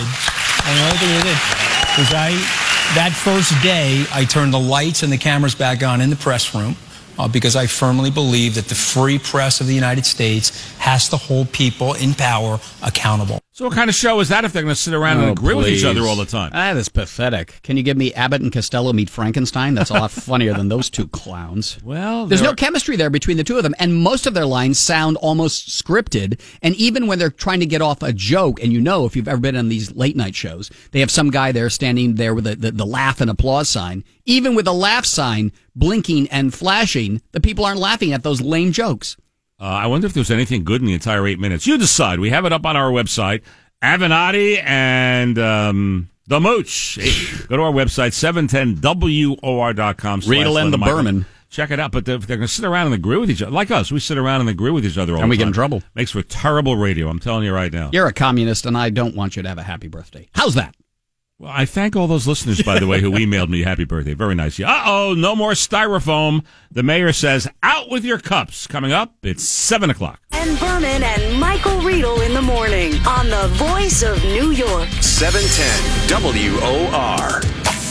was that first day, I turned the lights and the cameras back on in the press room because I firmly believe that the free press of the United States has to hold people in power accountable. So what kind of show is that if they're going to sit around and agree with each other all the time? That is pathetic. Can you give me Abbott and Costello meet Frankenstein? That's a lot funnier than those two clowns. Well, there's no chemistry there between the two of them, and most of their lines sound almost scripted. And even when they're trying to get off a joke, and if you've ever been on these late night shows, they have some guy there standing there with the laugh and applause sign. Even with the laugh sign blinking and flashing, the people aren't laughing at those lame jokes. I wonder if there's anything good in the entire 8 minutes. You decide. We have it up on our website. Avenatti and the Mooch. Go to our website, 710WOR.com. Riedel and the Berman. Check it out. But if they're going to sit around and agree with each other, like us, we sit around and agree with each other all the time. And we get in trouble. Makes for terrible radio, I'm telling you right now. You're a communist, and I don't want you to have a happy birthday. How's that? Well, I thank all those listeners, by the way, who emailed me happy birthday. Very nice. Uh-oh, no more styrofoam. The mayor says, out with your cups. Coming up, it's 7 o'clock. And Berman and Michael Riedel in the morning on the Voice of New York. 710 WOR.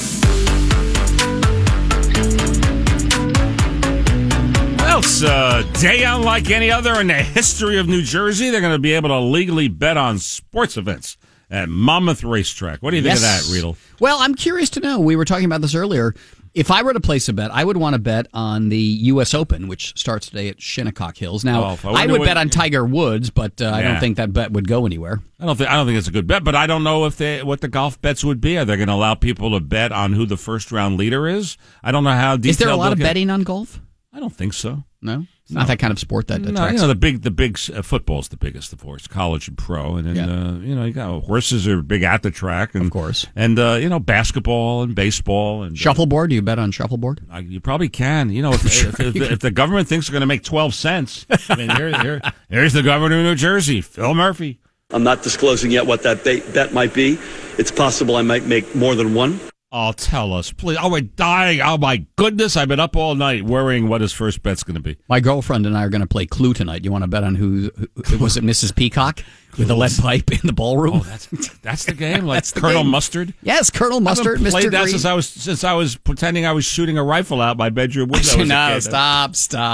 Well, it's a day unlike any other in the history of New Jersey. They're going to be able to legally bet on sports events at Monmouth Racetrack. What do you think of that, Riedel? Well, I'm curious to know. We were talking about this earlier. If I were to place a bet, I would want to bet on the U.S. Open, which starts today at Shinnecock Hills. Now, I would bet on Tiger Woods, but I don't think that bet would go anywhere. I don't think it's a good bet, but I don't know what the golf bets would be. Are they going to allow people to bet on who the first round leader is? I don't know how detailed. Is there a lot of betting on golf? I don't think so. No? It's not that kind of sport that attracts. No, the big football's the biggest, of course, college and pro, and then you got horses are big at the track, and, of course, and basketball and baseball and shuffleboard. Do you bet on shuffleboard? You probably can. If the government thinks they're going to make 12 cents, I mean, here's the governor of New Jersey, Phil Murphy. I'm not disclosing yet what that bet might be. It's possible I might make more than one. Oh, tell us, please. Oh, we're dying. Oh, my goodness. I've been up all night worrying what his first bet's going to be. My girlfriend and I are going to play Clue tonight. You want to bet on who was it, Mrs. Peacock with the lead pipe in the ballroom? Oh, that's the game? Like Colonel Mustard? Yes, Colonel Mustard, Mr. I've played that Green. since I was pretending I was shooting a rifle out my bedroom window. No, stop.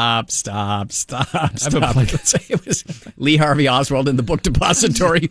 It was Lee Harvey Oswald in the book depository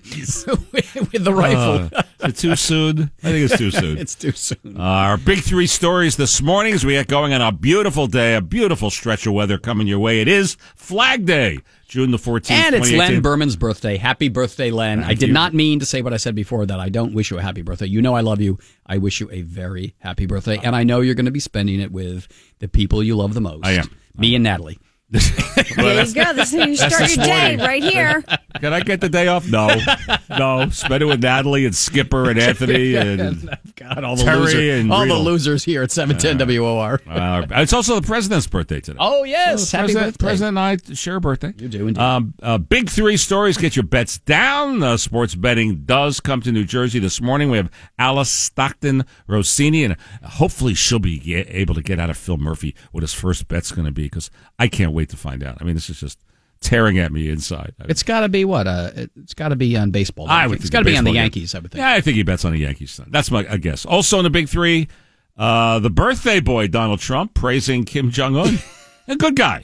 with the rifle. Is it too soon? I think it's too soon. It's too soon. Our big three stories this morning as we get going on a beautiful day, a beautiful stretch of weather coming your way. It is Flag Day, June the 14th, and it's Len Berman's birthday. Happy birthday, Len. I did not mean to say what I said before, that I don't wish you a happy birthday. You know I love you. I wish you a very happy birthday, and I know you're going to be spending it with the people you love the most. I am. Me and Natalie. There you go. This is how you start your day, right here. Can I get the day off? No. Spend it with Natalie and Skipper and Anthony and God, all the Terry losers, and all Riedel. the losers here at 710 WOR. It's also the president's birthday today. Oh yes, so happy birthday! President and I share a birthday. You do indeed. Big three stories. Get your bets down. Sports betting does come to New Jersey this morning. We have Alice Stockton Rossini, and hopefully she'll be able to get out of Phil Murphy what his first bet's going to be, because I can't wait to find out. I mean, this is just tearing at me inside. It's got to be what? It's got to be on baseball. I would think it's got to be on the Yankees. I would think. Yeah, I think he bets on the Yankees. That's my guess. Also in the big three, the birthday boy Donald Trump praising Kim Jong-un. A good guy.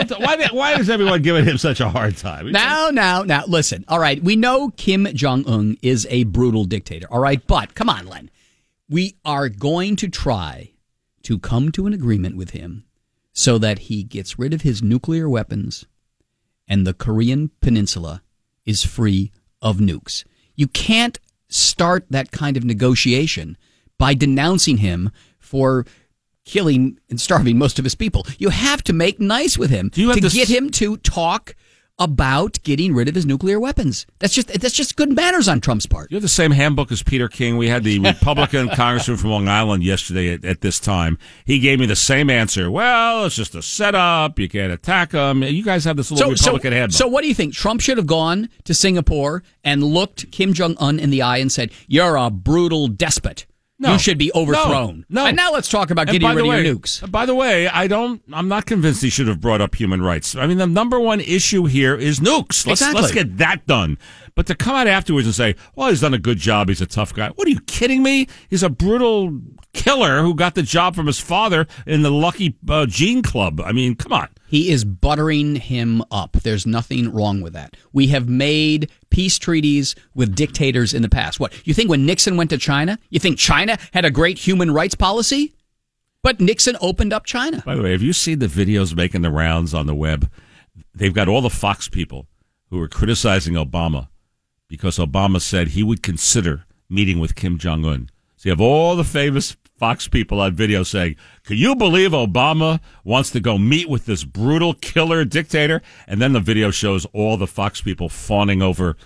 Why is everyone giving him such a hard time? Now, listen. All right, we know Kim Jong-un is a brutal dictator. All right, but come on, Len. We are going to try to come to an agreement with him so that he gets rid of his nuclear weapons and the Korean Peninsula is free of nukes. You can't start that kind of negotiation by denouncing him for killing and starving most of his people. You have to make nice with him to get him to talk about getting rid of his nuclear weapons. That's just good manners on Trump's part. You have the same handbook as Peter King. We had the Republican congressman from Long Island yesterday at this time. He gave me the same answer. Well, it's just a setup. You can't attack them. You guys have this little Republican handbook. So what do you think? Trump should have gone to Singapore and looked Kim Jong-un in the eye and said, "You're a brutal despot." You should be overthrown. No. And now let's talk about getting rid of your nukes. By the way, I'm not convinced he should have brought up human rights. I mean, the number one issue here is nukes. Let's get that done. But to come out afterwards and say, well, he's done a good job, he's a tough guy. What, are you kidding me? He's a brutal killer who got the job from his father in the Lucky Gene Club. I mean, come on. He is buttering him up. There's nothing wrong with that. We have made peace treaties with dictators in the past. What, you think when Nixon went to China, you think China had a great human rights policy? But Nixon opened up China. By the way, have you seen the videos making the rounds on the web? They've got all the Fox people who are criticizing Obama because Obama said he would consider meeting with Kim Jong-un. So you have all the famous Fox people on video saying, can you believe Obama wants to go meet with this brutal killer dictator? And then the video shows all the Fox people fawning over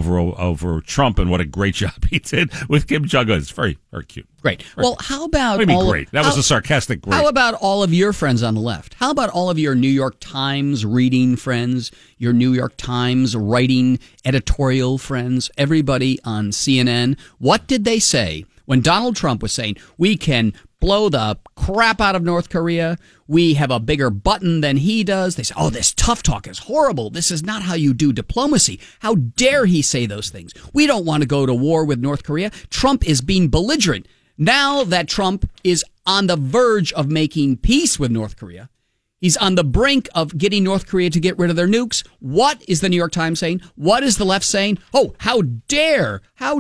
Trump and what a great job he did with Kim Jong-un. It's very, very cute. Great. Well, how about... What do you mean great? That was a sarcastic great. How about all of your friends on the left? How about all of your New York Times reading friends, your New York Times writing editorial friends, everybody on CNN? What did they say when Donald Trump was saying, we can blow the crap out of North Korea, we have a bigger button than he does? They say, oh, this tough talk is horrible. This is not how you do diplomacy. How dare he say those things? We don't want to go to war with North Korea. Trump is being belligerent. Now that Trump is on the verge of making peace with North Korea, he's on the brink of getting North Korea to get rid of their nukes. What is the New York Times saying? What is the left saying? Oh, how dare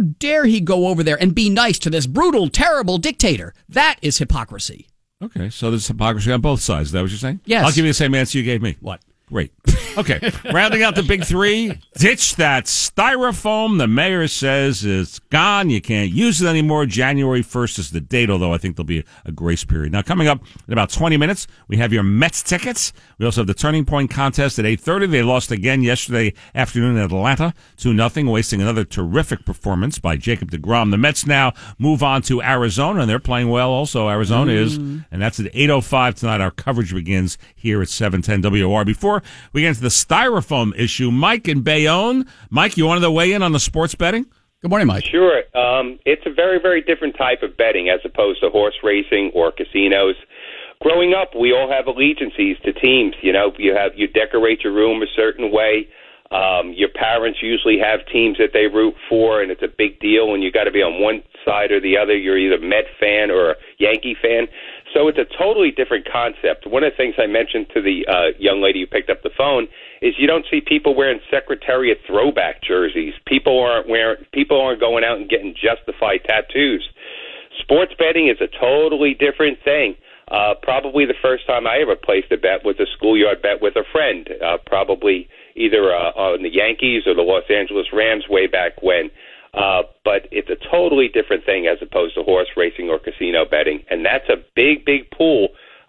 he go over there and be nice to this brutal, terrible dictator? That is hypocrisy. Okay, so there's hypocrisy on both sides. Is that what you're saying? Yes. I'll give you the same answer you gave me. What? Great. Okay, rounding out the big three, ditch that styrofoam. The mayor says it's gone. You can't use it anymore. January 1st is the date, although I think there'll be a grace period. Now, coming up in about 20 minutes, we have your Mets tickets. We also have the Turning Point contest at 8:30. They lost again yesterday afternoon in Atlanta, 2-0, wasting another terrific performance by Jacob deGrom. The Mets now move on to Arizona, and they're playing well also. Arizona is, and that's at 8:05 tonight. Our coverage begins here at 710 WOR. Before we get into the styrofoam issue, Mike in Bayonne. Mike, you wanted to weigh in on the sports betting? Good morning, Mike. Sure. It's a very, very different type of betting as opposed to horse racing or casinos. Growing up, we all have allegiances to teams. You know, you decorate your room a certain way. Your parents usually have teams that they root for, and it's a big deal, and you got to be on one side or the other. You're either a Met fan or a Yankee fan. So it's a totally different concept. One of the things I mentioned to the young lady who picked up the phone is you don't see people wearing Secretariat throwback jerseys. People aren't going out and getting justified tattoos. Sports betting is a totally different thing. Probably the first time I ever placed a bet was a schoolyard bet with a friend, probably either on the Yankees or the Los Angeles Rams way back when. But it's a totally different thing as opposed to horse racing or casino betting, and that's a big, big pool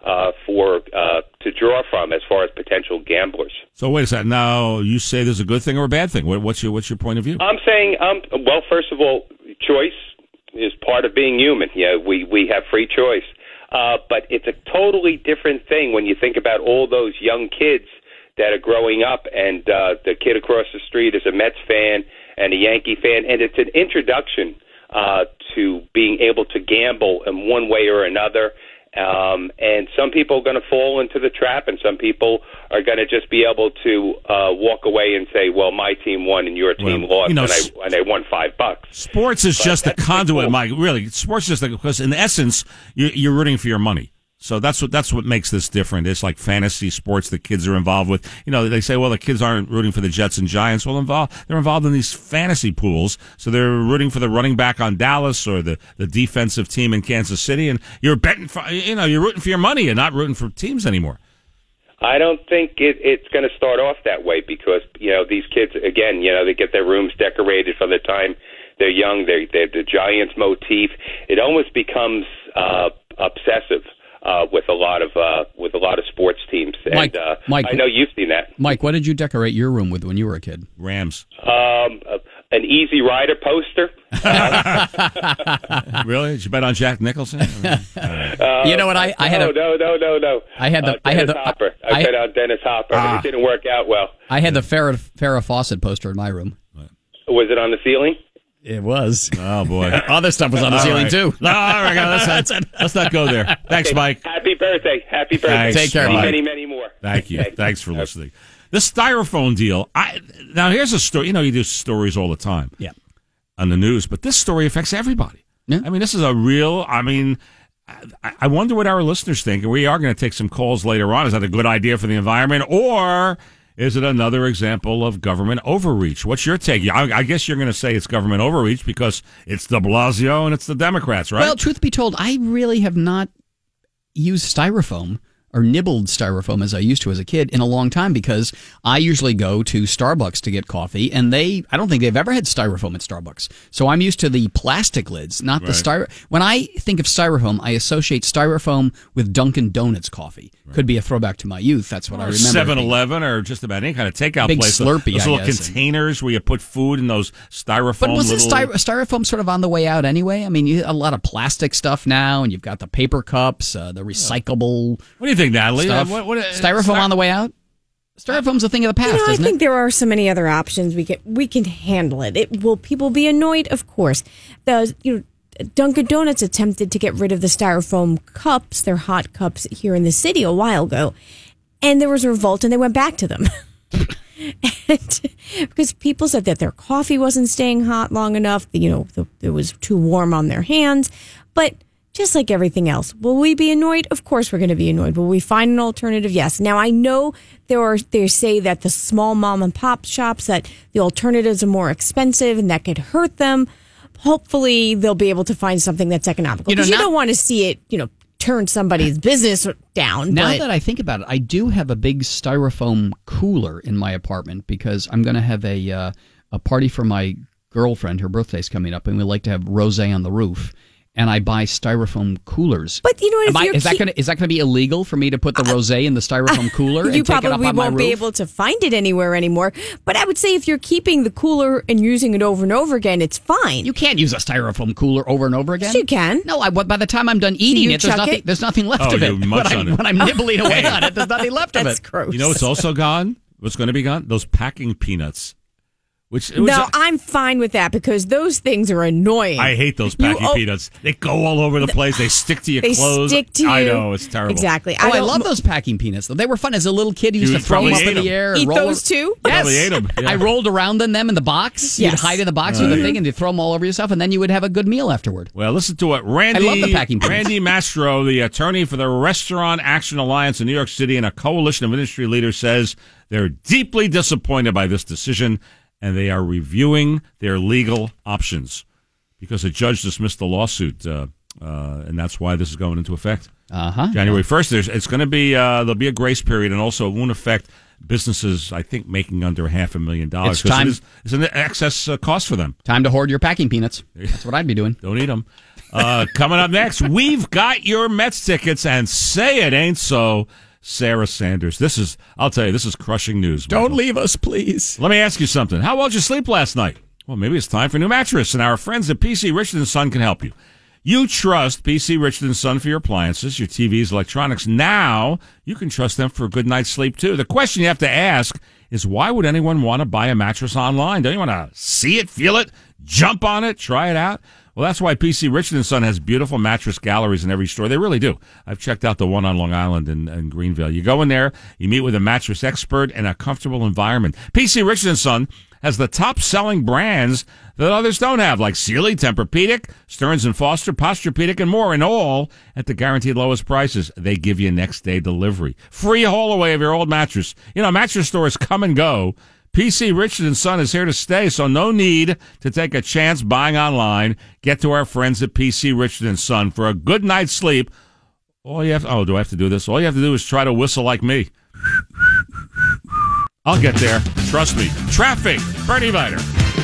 to draw from as far as potential gamblers. So wait a second. Now you say there's a good thing or a bad thing. What's your point of view? I'm saying, well, first of all, choice is part of being human. Yeah, we have free choice, but it's a totally different thing when you think about all those young kids that are growing up, and the kid across the street is a Mets fan and a Yankee fan, and it's an introduction to being able to gamble in one way or another. And some people are going to fall into the trap, and some people are going to just be able to walk away and say, well, my team won and your team lost, and they won $5. Sports is just a conduit, Mike. Really, sports is just because in essence, you're rooting for your money. So that's what makes this different. It's like fantasy sports that kids are involved with. You know, they say, well, the kids aren't rooting for the Jets and Giants. Well, they're involved in these fantasy pools. So they're rooting for the running back on Dallas or the defensive team in Kansas City. And you're betting for, you're rooting for your money and not rooting for teams anymore. I don't think it's going to start off that way because, these kids, again, they get their rooms decorated for the time they're young. They're the Giants motif. It almost becomes obsessive. With a lot of sports teams, and Mike, I know you've seen that. Mike, what did you decorate your room with when you were a kid? Rams. An Easy Rider poster. Really? Did you bet on Jack Nicholson? You know what? I had no. I had the Hopper. I bet on Dennis Hopper, and it didn't work out well. I had the Farrah Fawcett poster in my room. Was it on the ceiling? It was. Oh, boy. Other stuff was on the ceiling, too. No, all right, let's not go there. Thanks, Mike. Happy birthday. Happy birthday. Thanks, Take care, many, Mike. many, many more. Thank you. Thanks for listening. The Styrofoam deal. Now, here's a story. You know, you do stories all the time on the news, but this story affects everybody. Yeah. I mean, this is a real, I wonder what our listeners think, and we are going to take some calls later on. Is that a good idea for the environment, or is it another example of government overreach? What's your take? I guess you're going to say it's government overreach because it's de Blasio and it's the Democrats, right? Well, truth be told, I really have not used Styrofoam or nibbled Styrofoam as I used to as a kid in a long time, because I usually go to Starbucks to get coffee, and I don't think they've ever had Styrofoam at Starbucks. So I'm used to the plastic lids, not the Styrofoam. When I think of Styrofoam, I associate Styrofoam with Dunkin' Donuts coffee. Could be a throwback to my youth. That's what I remember. 7-Eleven or just about any kind of takeout Big place. Slurpee, those little containers where you put food in those Styrofoam. But wasn't Styrofoam sort of on the way out anyway? I mean, you have a lot of plastic stuff now, and you've got the paper cups, the recyclable. What do you think, Natalie? Styrofoam on the way out? Styrofoam's a thing of the past, isn't it? I think there are so many other options. We can handle it. Will people be annoyed? Of course. Dunkin' Donuts attempted to get rid of the Styrofoam cups, their hot cups, here in the city a while ago, and there was a revolt, and they went back to them. Because people said that their coffee wasn't staying hot long enough. It was too warm on their hands. But just like everything else, will we be annoyed? Of course we're going to be annoyed. Will we find an alternative? Yes. Now, I know they say that the small mom and pop shops, that the alternatives are more expensive and that could hurt them. Hopefully they'll be able to find something that's economical. Because you don't want to see it, turn somebody's business down. Now that I think about it, I do have a big Styrofoam cooler in my apartment, because I'm going to have a party for my girlfriend. Her birthday's coming up, and we like to have rosé on the roof. And I buy Styrofoam coolers. But you know what? Is that going to be illegal for me to put the rosé in the Styrofoam cooler? You and take it up probably on my won't be roof? able to find it anywhere anymore. But I would say if you're keeping the cooler and using it over and over again, it's fine. You can't use a Styrofoam cooler over and over again. Yes, you can. No, by the time I'm done eating there's nothing left of it. When I'm nibbling away on it, there's nothing left of it. That's gross. You know what's also gone? What's going to be gone? Those packing peanuts. I'm fine with that, because those things are annoying. I hate those packing peanuts. They go all over the place. They stick to your clothes. They stick to you. I know, it's terrible. Exactly. I love those packing peanuts, though. They were fun as a little kid. You used to throw them up in the air. Eat those too? Yes. Probably ate them. Yeah. I rolled around in them in the box. Yes. You'd hide in the box with the thing, and you'd throw them all over yourself, and then you would have a good meal afterward. Well, listen to what Randy Mastro, the attorney for the Restaurant Action Alliance in New York City and a coalition of industry leaders, says they're deeply disappointed by this decision, and they are reviewing their legal options because a judge dismissed the lawsuit, and that's why this is going into effect. January 1st. It's going to be there'll be a grace period, and also it won't affect businesses, I think, making under $500,000. It's time. It's an excess cost for them. Time to hoard your packing peanuts. That's what I'd be doing. Don't eat them. Coming up next, we've got your Mets tickets, and say it ain't so, Sarah Sanders. I'll tell you, this is crushing news. Don't leave us, please. Let me ask you something. How well did you sleep last night? Well, maybe it's time for a new mattress, and our friends at PC Richard & Son can help you. You trust PC Richard & Son for your appliances, your TVs, electronics. Now you can trust them for a good night's sleep, too. The question you have to ask is, why would anyone want to buy a mattress online? Don't you want to see it, feel it, jump on it, try it out? Well, that's why PC Richard & Son has beautiful mattress galleries in every store. They really do. I've checked out the one on Long Island in Greenville. You go in there, you meet with a mattress expert in a comfortable environment. PC Richard & Son has the top-selling brands that others don't have, like Sealy, Tempur-Pedic, Stearns & Foster, Posturepedic, and more, and all at the guaranteed lowest prices. They give you next-day delivery. Free haul away of your old mattress. You know, mattress stores come and go. PC Richard & Son is here to stay, so no need to take a chance buying online. Get to our friends at PC Richard & Son for a good night's sleep. Do I have to do this? All you have to do is try to whistle like me. I'll get there. Trust me. Traffic. Bernie Viter.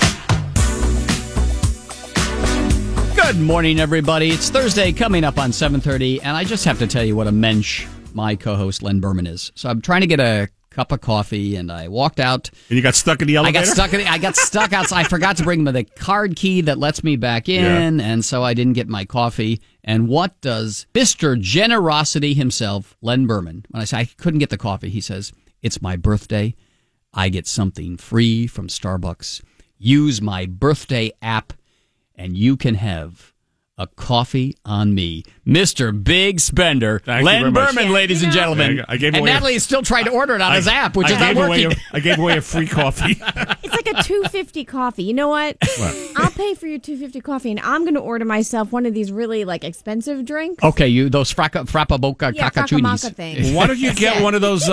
Good morning, everybody. It's Thursday, coming up on 7:30, and I just have to tell you what a mensch my co-host Len Berman is. So I'm trying to get a cup of coffee, and I walked out. And you got stuck in the elevator? I got stuck outside. I forgot to bring the card key that lets me back in, and so I didn't get my coffee. And what does Mr. Generosity himself, Len Berman, when I say I couldn't get the coffee, he says, "It's my birthday. I get something free from Starbucks. Use my birthday app and you can have a coffee on me, Mr. Big Spender, Len Berman, ladies and gentlemen. And Natalie is still trying to order it on his app, which is not working. I gave away a free coffee. It's like a $2.50 coffee. You know what? I'll pay for your $2.50 coffee, and I'm going to order myself one of these really expensive drinks. Okay, those Frappaboca Cacachunis things. Why don't you get one of those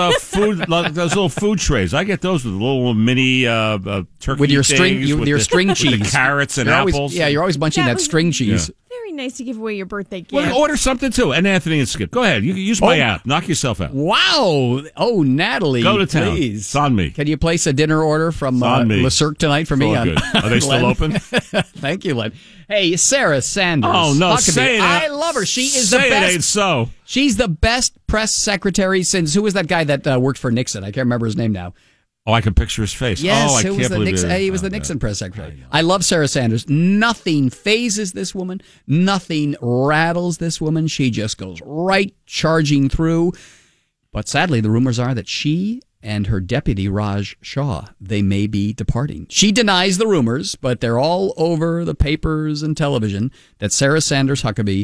those little food trays? I get those with little mini turkey with your string cheese, with the carrots and apples. You're always munching that string cheese. Yeah. Very nice to give away your birthday gift. Well, order something too. And Anthony and Skip, go ahead. You can use my app. Knock yourself out. Wow. Oh, Natalie, go to town. Please. It's on me. Can you place a dinner order from Le Cirque tonight for me? Good. Are they still open? Thank you, Len. Hey, Sarah Sanders. Oh no, I love her. She is the best. It ain't so. She's the best press secretary since who was that guy that worked for Nixon? I can't remember his name now. Oh, I can picture his face. Yes, I can't believe it. He was the Nixon press secretary. I love Sarah Sanders. Nothing phases this woman. Nothing rattles this woman. She just goes right charging through. But sadly, the rumors are that she and her deputy, Raj Shah, they may be departing. She denies the rumors, but they're all over the papers and television that Sarah Sanders Huckabee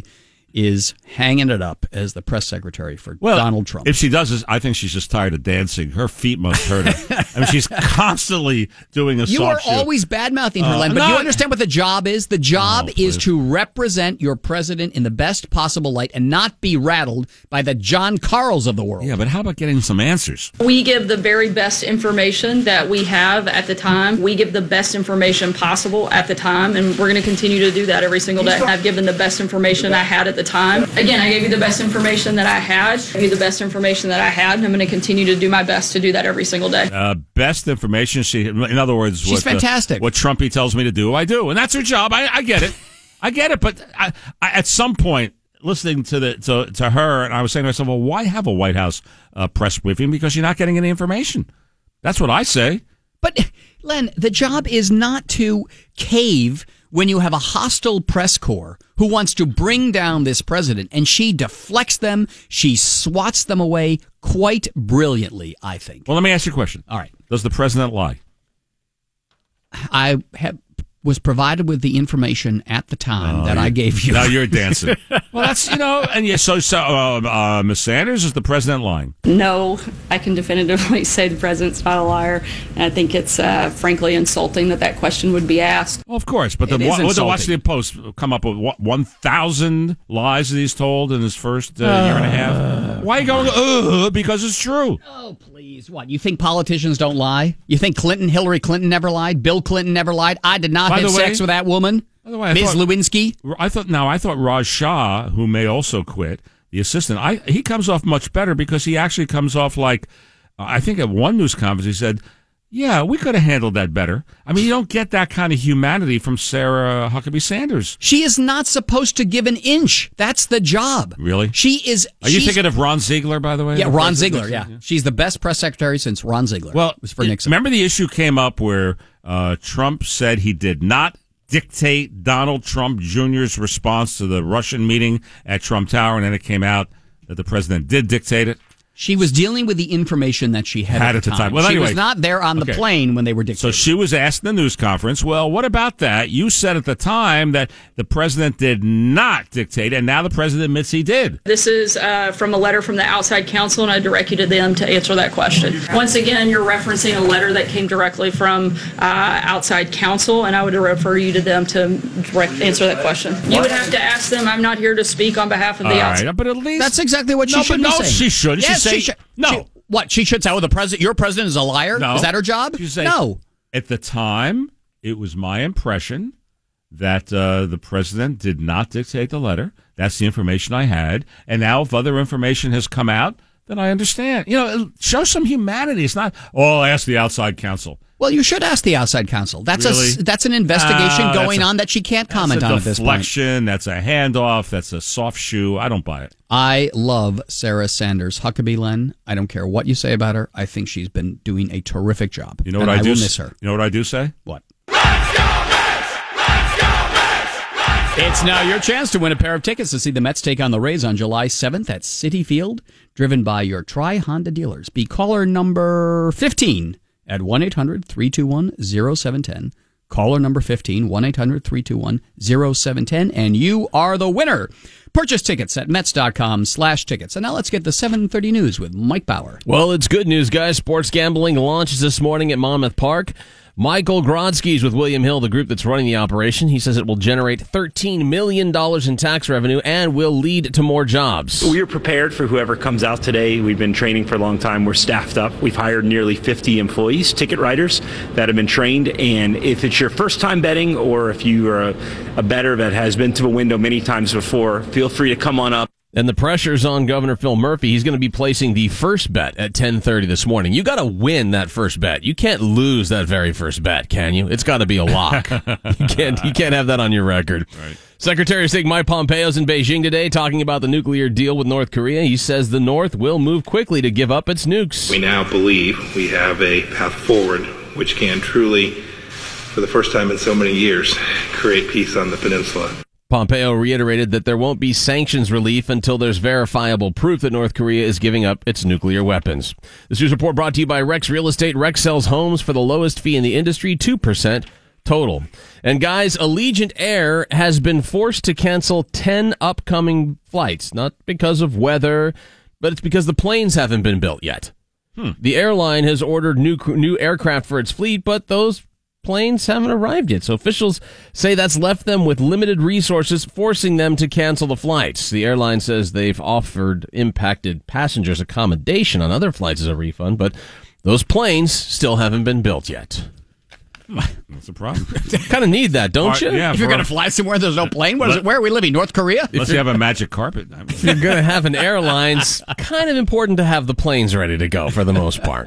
is hanging it up as the press secretary for Donald Trump. If she does this, I think she's just tired of dancing. Her feet must hurt her. I mean, she's constantly doing a You are always bad-mouthing her, Len, but you understand what the job is? The job is to represent your president in the best possible light and not be rattled by the John Carls of the world. Yeah, but how about getting some answers? We give the very best information that we have at the time. We give the best information possible at the time, and we're going to continue to do that every single day. I've given the best information I had at the time. Again, I gave you the best information that I had. I gave you the best information that I had, and I'm going to continue to do my best to do that every single day. Best information. In other words, she's fantastic. What Trumpy tells me to do, I do, and that's her job. I get it. I get it. But I, at some point, listening to her, and I was saying to myself, well, why have a White House press briefing? Because you're not getting any information. That's what I say. But Len, the job is not to cave when you have a hostile press corps who wants to bring down this president, and she deflects them, she swats them away quite brilliantly, I think. Well, let me ask you a question. All right. Does the president lie? I was provided with the information at the time that I gave you. Now you're dancing. Well, that's, and yeah, so Ms. Sanders, is the president lying? No, I can definitively say the president's not a liar, and I think it's frankly insulting that question would be asked. Well, of course, but the Washington Post come up with 1,000 lies that he's told in his first year and a half. Why are you going, because it's true? Oh, please. What, you think politicians don't lie? You think Hillary Clinton never lied? Bill Clinton never lied? I did not have sex with that woman, Ms. Lewinsky. I thought Raj Shah, who may also quit, the assistant, he comes off much better because he actually comes off like, I think at one news conference he said, yeah, we could have handled that better. I mean, you don't get that kind of humanity from Sarah Huckabee Sanders. She is not supposed to give an inch. That's the job. Really? She is. Are you thinking of Ron Ziegler, by the way? Yeah, Ron Ziegler, yeah. She's the best press secretary since Ron Ziegler. Well, was for Nixon. Remember the issue came up where Trump said he did not dictate Donald Trump Jr.'s response to the Russian meeting at Trump Tower, and then it came out that the president did dictate it. She was dealing with the information that she had at the time. Well, anyway, she was not there on the plane when they were dictating. So she was asked in the news conference, well, what about that? You said at the time that the president did not dictate, and now the president admits he did. This is from a letter from the outside counsel, and I directed them to answer that question. Once again, you're referencing a letter that came directly from outside counsel, and I would refer you to them to answer that question. You would have to ask them. I'm not here to speak on behalf of the outside. Right, but at least that's exactly what she should be saying. No, she should. Yes, she should. No. What? She should say, oh, your president is a liar? No. Is that her job? No. At the time, it was my impression that the president did not dictate the letter. That's the information I had. And now if other information has come out, then I understand. Show some humanity. It's not, I'll ask the outside counsel. Well, you should ask the outside counsel. That's really? That's an investigation going on that she can't comment on at this point. That's a deflection. That's a handoff. That's a soft shoe. I don't buy it. I love Sarah Sanders Huckabee, Len. I don't care what you say about her. I think she's been doing a terrific job. You know what I do? will miss her. You know what I do say? What? It's now your chance to win a pair of tickets to see the Mets take on the Rays on July 7th at Citi Field, driven by your Tri-Honda dealers. Be caller number 15 at 1-800-321-0710. Caller number 15, 1-800-321-0710, and you are the winner. Purchase tickets at Mets.com/tickets. And now let's get the 7:30 news with Mike Bauer. Well, it's good news, guys. Sports gambling launches this morning at Monmouth Park. Michael Grodzki is with William Hill, the group that's running the operation. He says it will generate $13 million in tax revenue and will lead to more jobs. We are prepared for whoever comes out today. We've been training for a long time. We're staffed up. We've hired nearly 50 employees, ticket writers that have been trained. And if it's your first time betting or if you are a bettor that has been to a window many times before, feel free to come on up. And the pressure's on Governor Phil Murphy. He's going to be placing the first bet at 10:30 this morning. You got to win that first bet. You can't lose that very first bet, can you? It's got to be a lock. You can't have that on your record. Right. Secretary of State Mike Pompeo's in Beijing today talking about the nuclear deal with North Korea. He says the North will move quickly to give up its nukes. We now believe we have a path forward which can truly, for the first time in so many years, create peace on the peninsula. Pompeo reiterated that there won't be sanctions relief until there's verifiable proof that North Korea is giving up its nuclear weapons. This news report brought to you by Rex Real Estate. Rex sells homes for the lowest fee in the industry, 2% total. And guys, Allegiant Air has been forced to cancel 10 upcoming flights, not because of weather, but it's because the planes haven't been built yet. The airline has ordered new aircraft for its fleet, but those planes haven't arrived yet. So officials say that's left them with limited resources, forcing them to cancel the flights. The airline says they've offered impacted passengers accommodation on other flights as a refund, but those planes still haven't been built yet. That's a problem. Kind of need that, don't you? Yeah, if you're going to fly somewhere there's no plane, where are we living? North Korea? Unless you have a magic carpet. If you're going to have an airline, it's kind of important to have the planes ready to go for the most part.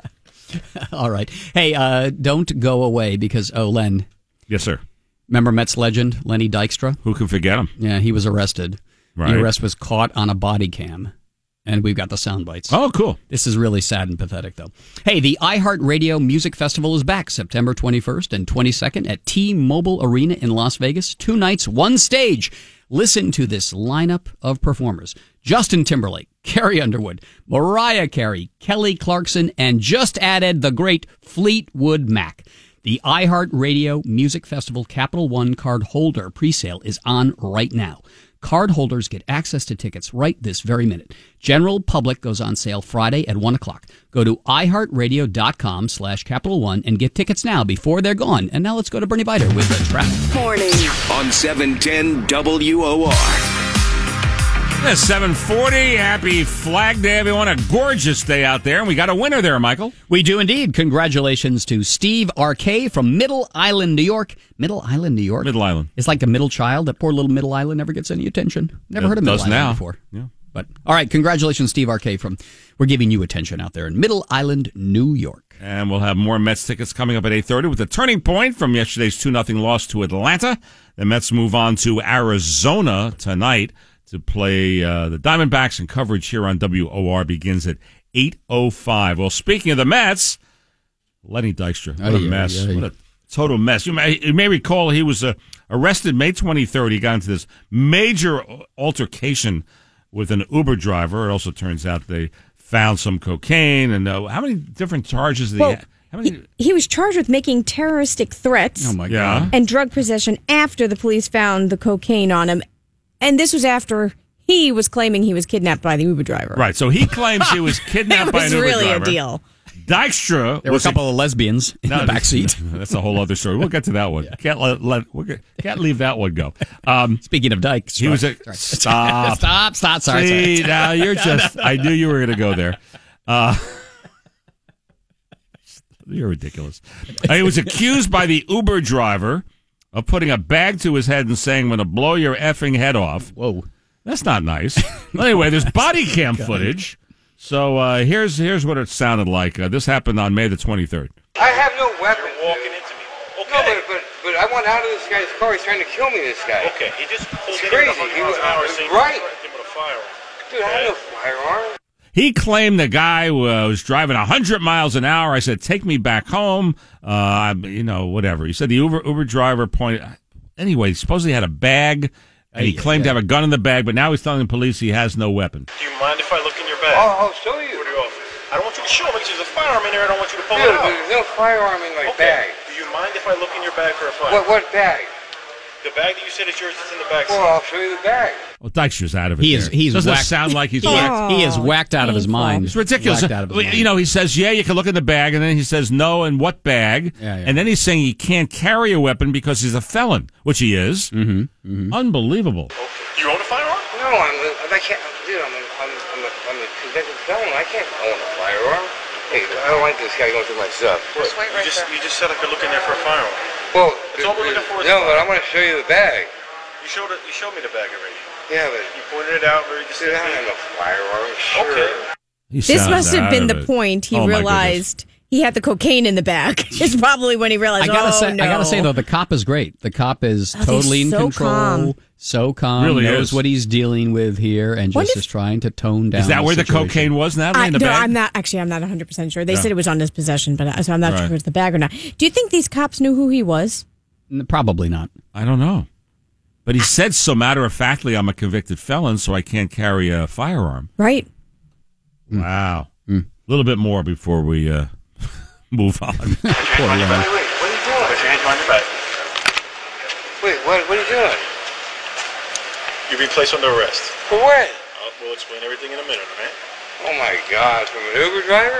All right. Hey, don't go away because, Len. Yes, sir. Remember Mets legend, Lenny Dykstra? Who can forget him? Yeah, he was arrested. Right. The arrest was caught on a body cam, and we've got the sound bites. Oh, cool. This is really sad and pathetic, though. Hey, the iHeartRadio Music Festival is back September 21st and 22nd at T-Mobile Arena in Las Vegas. 2 nights, 1 stage. Listen to this lineup of performers. Justin Timberlake, Carrie Underwood, Mariah Carey, Kelly Clarkson, and just added the great Fleetwood Mac. The iHeartRadio Music Festival Capital One card holder presale is on right now. Card holders get access to tickets right this very minute. General public goes on sale Friday at 1 o'clock. Go to iHeartRadio.com/Capital One and get tickets now before they're gone. And now let's go to Bernie Bider with the traffic. Morning. On 710 WOR. It's 7:40. Happy Flag Day, everyone. A gorgeous day out there. And we got a winner there, Michael. We do indeed. Congratulations to Steve Arcay from Middle Island, New York. Middle Island, New York. Middle Island. It's like the middle child. That poor little Middle Island never gets any attention. Never heard of Middle Island before. Yeah. But all right, congratulations, Steve Arcay we're giving you attention out there in Middle Island, New York. And we'll have more Mets tickets coming up at 8:30 with a turning point from yesterday's 2-0 loss to Atlanta. The Mets move on to Arizona tonight to play the Diamondbacks, and coverage here on WOR begins at 8:05. Well, speaking of the Mets, Lenny Dykstra, what a mess. What a total mess. You may recall he was arrested May 23rd. He got into this major altercation with an Uber driver. It also turns out they found some cocaine. And how many different charges did he have? He was charged with making terroristic threats and drug possession after the police found the cocaine on him. And this was after he was claiming he was kidnapped by the Uber driver. Right, so he claims he was kidnapped by an Uber driver. It was really a deal. Dykstra. There were a couple of lesbians in the backseat. That's a whole other story. We'll get to that one. Yeah. Can't leave that one go. Speaking of Dykes. He was stop. Sorry. Now you're just, I knew you were going to go there. You're ridiculous. He was accused by the Uber driver of putting a bag to his head and saying, "I'm going to blow your effing head off." Whoa. That's not nice. Anyway, there's body cam footage. So here's what it sounded like. This happened on May the 23rd. I have no weapon. You're walking into me. Okay. No, but I want out of this guy's car. He's trying to kill me, this guy. Okay, he just pulled in at 100 miles an hour. Right. With a firearm. Dude, I have no firearm. He claimed the guy was driving 100 miles an hour. I said, "Take me back home." Whatever. He said the Uber driver pointed. Anyway, he supposedly had a bag, and he claimed to have a gun in the bag, but now he's telling the police he has no weapon. Do you mind if I look in your bag? I'll show you. I don't want you to show me because there's a firearm in there. I don't want you to pull it Dude, out. there's no firearm in my bag. Do you mind if I look in your bag for a firearm? What bag? The bag that you said is yours is in the back seat. Well, I'll show you the bag. Well, Dykstra's out of it. He's doesn't whacked. sound like he's He is whacked out of his mind. It's ridiculous. Whacked out of his mind. You know, he says, yeah, you can look in the bag, and then he says, no, and what bag? Yeah. And then he's saying he can't carry a weapon because he's a felon, which he is. Mm-hmm. Unbelievable. You own a firearm? No, I can't. Dude, I'm a convicted felon. I can't own a firearm. Hey, I don't like this guy going through my stuff. You just said I could look in there for a firearm. Well, that's all we're looking for. No, but I'm going to show you the bag. You showed me the bag already. Yeah, but you pointed it out very distinctly. I don't have no firearm. Sure. Okay. This must have been the point he realized he had the cocaine in the bag. It's probably when he realized, I gotta say though, the cop is great. The cop is totally in control, so calm, really knows is. what he's dealing with here, and just is trying to tone down. Is that where the situation. cocaine was, Natalie, in the bag? I'm not 100% sure. They said it was on his possession, but so I'm not sure if it was the bag or not. Do you think these cops knew who he was? Probably not. I don't know. But he said so matter-of-factly, I'm a convicted felon, so I can't carry a firearm. Right. Wow. A little bit more before we move on. Wait, what are you doing? Put your hands behind your back. Wait, what are you doing? You're being placed under arrest. For what? We'll explain everything in a minute, all right? Oh my God, from an Uber driver?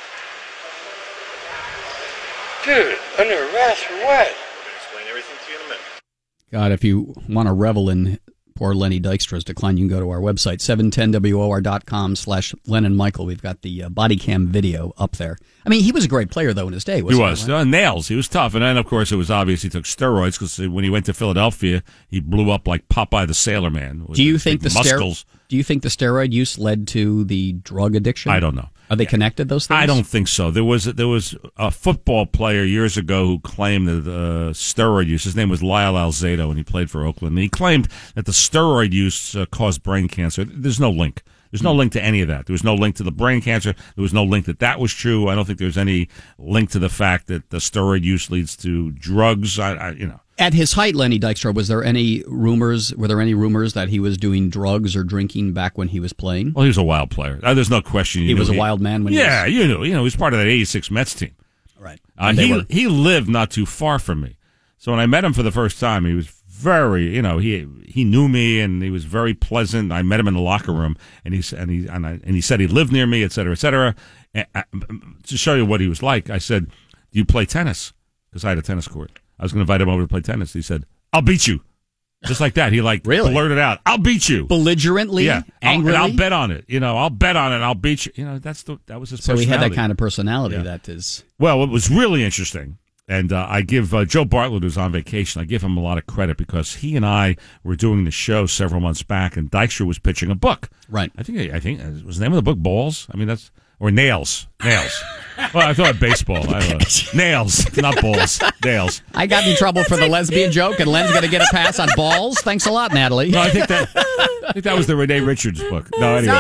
Dude, under arrest for what? We're going to explain everything to you in a minute. God, if you want to revel in poor Lenny Dykstra's decline, you can go to our website, 710WOR.com/Len and Michael. We've got the body cam video up there. I mean, he was a great player, though, in his day. He was. Nails. He was tough. And then, of course, it was obvious he took steroids because when he went to Philadelphia, he blew up like Popeye the Sailor Man. Do you think the muscles? Do you think the steroid use led to the drug addiction? I don't know. Are they connected, those things? I don't think so. There was a football player years ago who claimed that steroid use, his name was Lyle Alzado, and he played for Oakland. And he claimed that the steroid use caused brain cancer. There's no link. There's no link to any of that. There was no link to the brain cancer. There was no link that was true. I don't think there's any link to the fact that the steroid use leads to drugs. At his height, Lenny Dykstra, were there any rumors that he was doing drugs or drinking back when he was playing? Well, he was a wild player. There's no question. He was a wild man when he was... you knew. He was part of that 86 Mets team. Right. He lived not too far from me. So when I met him for the first time, he was very, he knew me and he was very pleasant. I met him in the locker room and he said he lived near me, et cetera, et cetera. And to show you what he was like, I said, "Do you play tennis?" Because I had a tennis court. I was going to invite him over to play tennis. He said, "I'll beat you." Just like that. He really blurted out, "I'll beat you." Belligerently? Angrily? And I'll bet on it. I'll bet on it. I'll beat you. That was his personality. So he had that kind of personality. Yeah. That is. Well, it was really interesting. And I give Joe Bartlett, who's on vacation, I give him a lot of credit because he and I were doing the show several months back, and Dykstra was pitching a book. Right. I think was the name of the book Balls? I mean, or Nails. Nails. Well, I thought baseball. I don't know. Nails, not balls. Nails. I got in trouble for the lesbian joke, and Len's going to get a pass on balls. Thanks a lot, Natalie. No, I think that was the Renee Richards book. No, anyway.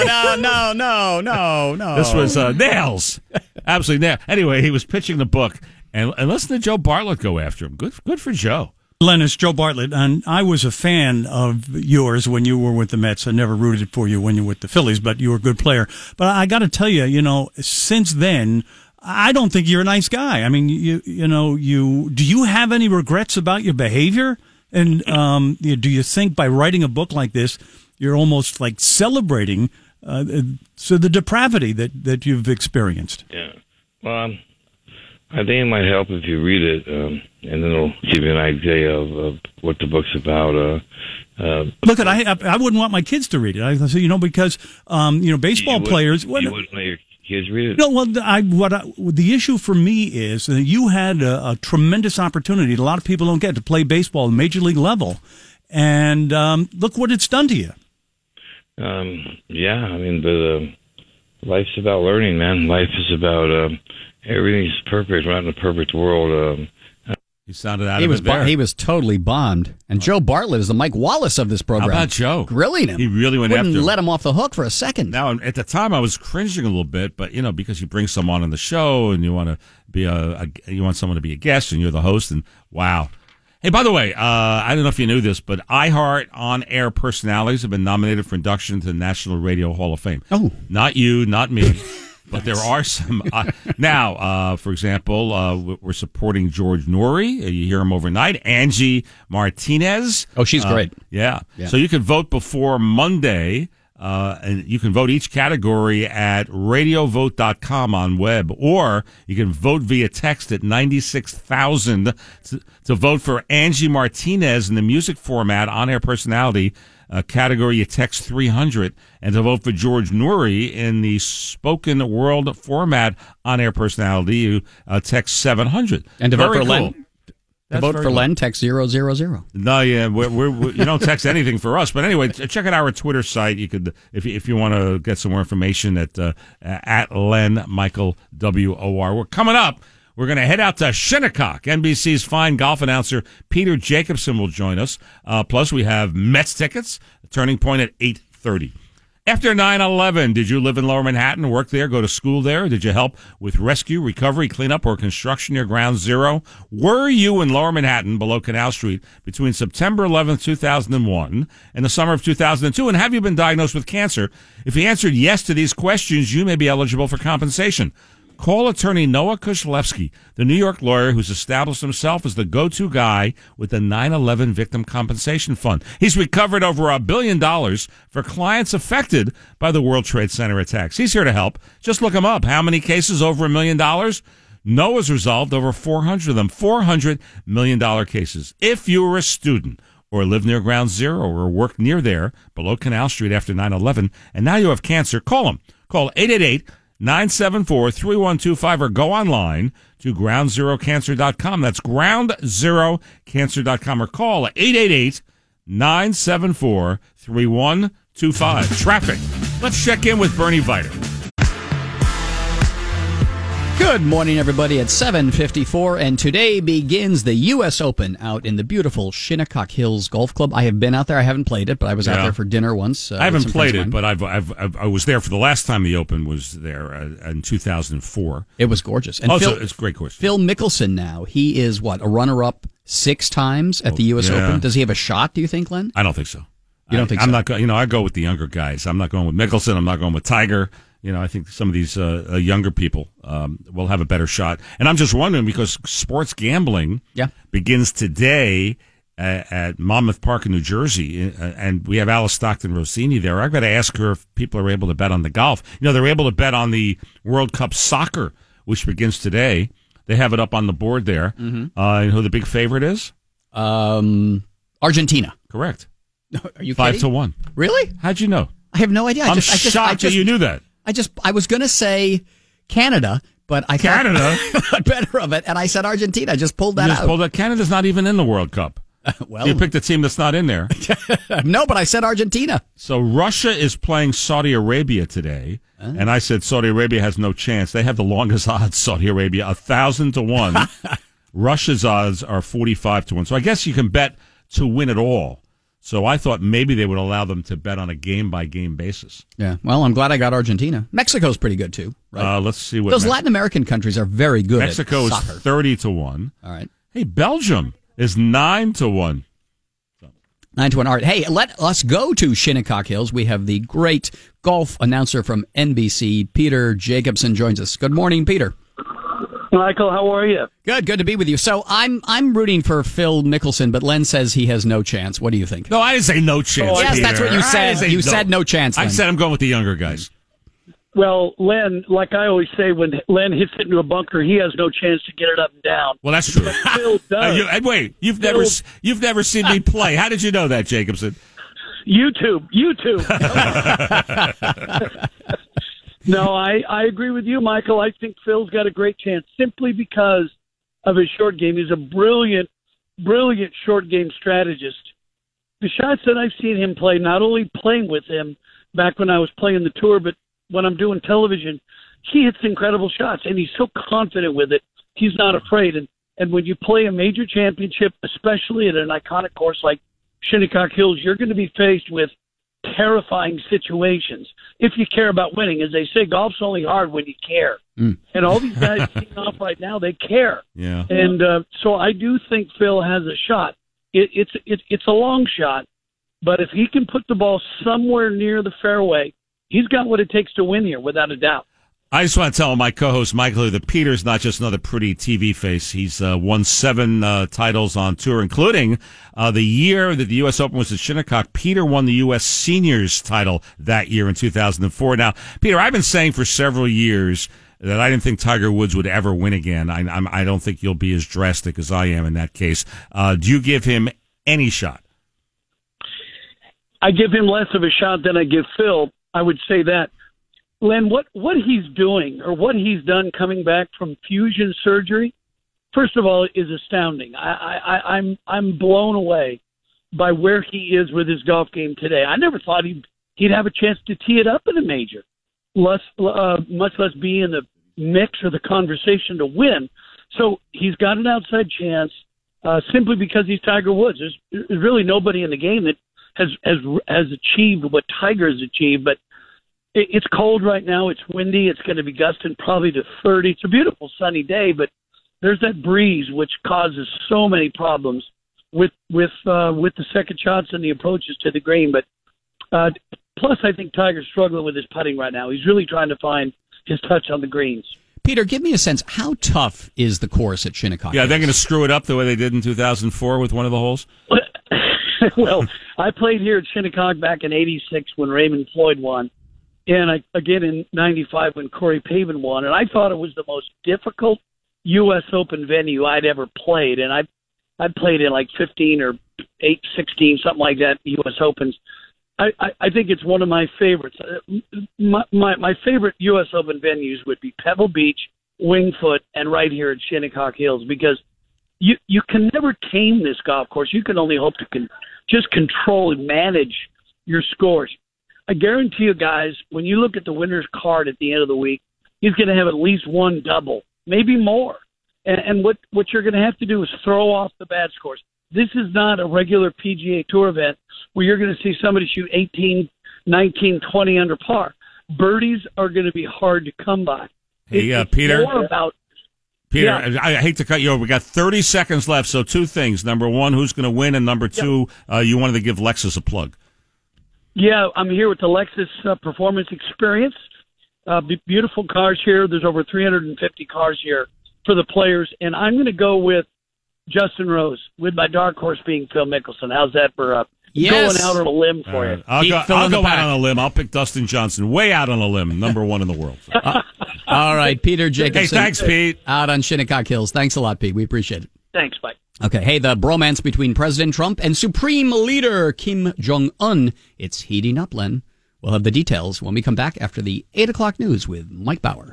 No. This was Nails. Absolutely nails. Anyway, he was pitching the book. And listen to Joe Bartlett go after him. Good for Joe. Len, it's Joe Bartlett, and I was a fan of yours when you were with the Mets. I never rooted for you when you were with the Phillies, but you were a good player. But I got to tell you, since then, I don't think you're a nice guy. I mean, do you have any regrets about your behavior? And do you think by writing a book like this, you're almost like celebrating the depravity that you've experienced? Yeah. Well, I think it might help if you read it, and then it'll give you an idea of what the book's about. Look, I wouldn't want my kids to read it. I say, because baseball players. You wouldn't let your kids read it? No. Well, the issue for me is that you had a tremendous opportunity. A lot of people don't get to play baseball at major league level, and look what it's done to you. Yeah, I mean, but life's about learning, man. Life is about. Everything's perfect. We're not in a perfect world. He sounded out of it there. He was totally bombed. And Joe Bartlett is the Mike Wallace of this program. How about Joe? Grilling him. He really went after him. Wouldn't let him off the hook for a second. Now, at the time, I was cringing a little bit, but, because you bring someone on the show and you want to be you want someone to be a guest and you're the host, and wow. Hey, by the way, I don't know if you knew this, but iHeart on-air personalities have been nominated for induction to the National Radio Hall of Fame. Oh. Not you, not me. But there are some now. For example, we're supporting George Norrie. You hear him overnight. Angie Martinez. Oh, she's great. Yeah. So you can vote before Monday. And you can vote each category at radiovote.com on web, or you can vote via text at 96,000 to vote for Angie Martinez in the music format, on-air personality category. You text 300, and to vote for George Norrie in the spoken word format, on-air personality, you text 700. And to vote for cool. Len. To vote for Len, text 000. No, yeah, you don't text anything for us. But anyway, check out our Twitter site. You could, if you want to get some more information at Len Michael WOR. We're coming up. We're going to head out to Shinnecock. NBC's fine golf announcer Peter Jacobson will join us. Plus, we have Mets tickets. Turning point at 8:30. After 9/11, did you live in Lower Manhattan, work there, go to school there? Or did you help with rescue, recovery, cleanup, or construction near Ground Zero? Were you in Lower Manhattan below Canal Street between September 11th, 2001 and the summer of 2002? And have you been diagnosed with cancer? If you answered yes to these questions, you may be eligible for compensation. Call attorney Noah Kushlewski, the New York lawyer who's established himself as the go-to guy with the 9/11 Victim Compensation Fund. He's recovered over $1 billion for clients affected by the World Trade Center attacks. He's here to help. Just look him up. How many cases over $1 million? Noah's resolved over 400 of them, $400 million cases. If you were a student or live near Ground Zero or work near there below Canal Street after 9/11, and now you have cancer, call him. Call 888-974-3125 or go online to groundzerocancer.com. That's groundzerocancer.com or call 888-974-3125. Traffic. Let's check in with Bernie Viter. Good morning, everybody, at 7:54, and today begins the U.S. Open out in the beautiful Shinnecock Hills Golf Club. I have been out there. I haven't played it, but I was out there for dinner once. I haven't played it, but I was there for the last time the Open was there in 2004. It was gorgeous. And so it's a great course. Phil Mickelson now, he is, a runner-up 6 times at the U.S. Open? Does he have a shot, do you think, Len? I don't think so. You don't think so? I'm not going. I go with the younger guys. I'm not going with Mickelson. I'm not going with Tiger. I think some of these younger people will have a better shot. And I'm just wondering, because sports gambling begins today at Monmouth Park in New Jersey, and we have Alice Stockton Rossini there. I've got to ask her if people are able to bet on the golf. They're able to bet on the World Cup soccer, which begins today. They have it up on the board there. Mm-hmm. Who the big favorite is? Argentina. Correct. Are you kidding? 5-1. Really? How'd you know? I have no idea. I'm shocked that you knew that. I was going to say Canada, but I thought better of it, and I said Argentina. I just pulled that out. Canada's not even in the World Cup. Well, you picked a team that's not in there. No, but I said Argentina. So Russia is playing Saudi Arabia today, and I said Saudi Arabia has no chance. They have the longest odds, Saudi Arabia, 1,000-1. Russia's odds are 45-1. So I guess you can bet to win it all. So I thought maybe they would allow them to bet on a game-by-game basis. Yeah, well, I'm glad I got Argentina. Mexico's pretty good, too. Right? Let's see what... Those Latin American countries are very good Mexico at soccer. is 30-1. All right. Hey, Belgium is 9-1. 9-1. All right. Hey, let us go to Shinnecock Hills. We have the great golf announcer from NBC, Peter Jacobson, joins us. Good morning, Peter. Michael, how are you? Good to be with you. So I'm rooting for Phil Mickelson, but Len says he has no chance. What do you think? No, I didn't say no chance. Yes, Peter. that's what you said. You said no chance, Len. I said I'm going with the younger guys. Well, Len, like I always say, when Len hits it into a bunker, he has no chance to get it up and down. Well, that's true. But Phil does. Wait, you've never seen me play. How did you know that, Jacobson? YouTube. No, I agree with you, Michael. I think Phil's got a great chance simply because of his short game. He's a brilliant short game strategist. The shots that I've seen him play, not only playing with him back when I was playing the tour, but when I'm doing television, he hits incredible shots, and he's so confident with it. He's not afraid. And when you play a major championship, especially at an iconic course like Shinnecock Hills, you're going to be faced with terrifying situations if you care about winning. As they say, golf's only hard when you care. And all these guys teeing off right now, they care. Yeah. And so I do think Phil has a shot. It's a long shot, but if he can put the ball somewhere near the fairway, he's got what it takes to win here, without a doubt. I just want to tell my co-host Michael that Peter's not just another pretty TV face. He's won 7 titles on tour, including the year that the U.S. Open was at Shinnecock. Peter won the U.S. Seniors title that year in 2004. Now, Peter, I've been saying for several years that I didn't think Tiger Woods would ever win again. I don't think you'll be as drastic as I am in that case. Do you give him any shot? I give him less of a shot than I give Phil. I would say that. Len, what he's doing or what he's done coming back from fusion surgery, first of all, is astounding. I'm blown away by where he is with his golf game today. I never thought he'd have a chance to tee it up in a major, much less be in the mix or the conversation to win. So he's got an outside chance simply because he's Tiger Woods. There's really nobody in the game that has achieved what Tiger has achieved, but it's cold right now. It's windy. It's going to be gusting probably to 30. It's a beautiful sunny day, but there's that breeze which causes so many problems with the second shots and the approaches to the green. But plus, I think Tiger's struggling with his putting right now. He's really trying to find his touch on the greens. Peter, give me a sense. How tough is the course at Shinnecock? Yeah, they're going to screw it up the way they did in 2004 with one of the holes? Well, I played here at Shinnecock back in '86 when Raymond Floyd won. And again in '95 when Corey Pavin won, and I thought it was the most difficult U.S. Open venue I'd ever played. And I'd played in like 15 or 16, something like that, U.S. Opens. I think it's one of my favorites. My favorite U.S. Open venues would be Pebble Beach, Wingfoot, and right here at Shinnecock Hills, because you can never tame this golf course. You can only hope to just control and manage your scores. I guarantee you guys, when you look at the winner's card at the end of the week, he's going to have at least one double, maybe more. And what you're going to have to do is throw off the bad scores. This is not a regular PGA Tour event where you're going to see somebody shoot 18, 19, 20 under par. Birdies are going to be hard to come by. Hey, Peter. Peter, I hate to cut you over. We got 30 seconds left, so 2 things. Number 1, who's going to win? And number 2, you wanted to give Lexus a plug. Yeah, I'm here with the Lexus Performance Experience. Beautiful cars here. There's over 350 cars here for the players. And I'm going to go with Justin Rose, with my dark horse being Phil Mickelson. How's that for going out on a limb for you? I'll go out on a limb. I'll pick Dustin Johnson way out on a limb, number 1 in the world. So. All right, Peter Jacobson. Hey, thanks, Pete. Out on Shinnecock Hills. Thanks a lot, Pete. We appreciate it. Thanks, Mike. Okay, hey, the bromance between President Trump and Supreme Leader Kim Jong-un, it's heating up, Len. We'll have the details when we come back after the 8 o'clock news with Mike Bauer.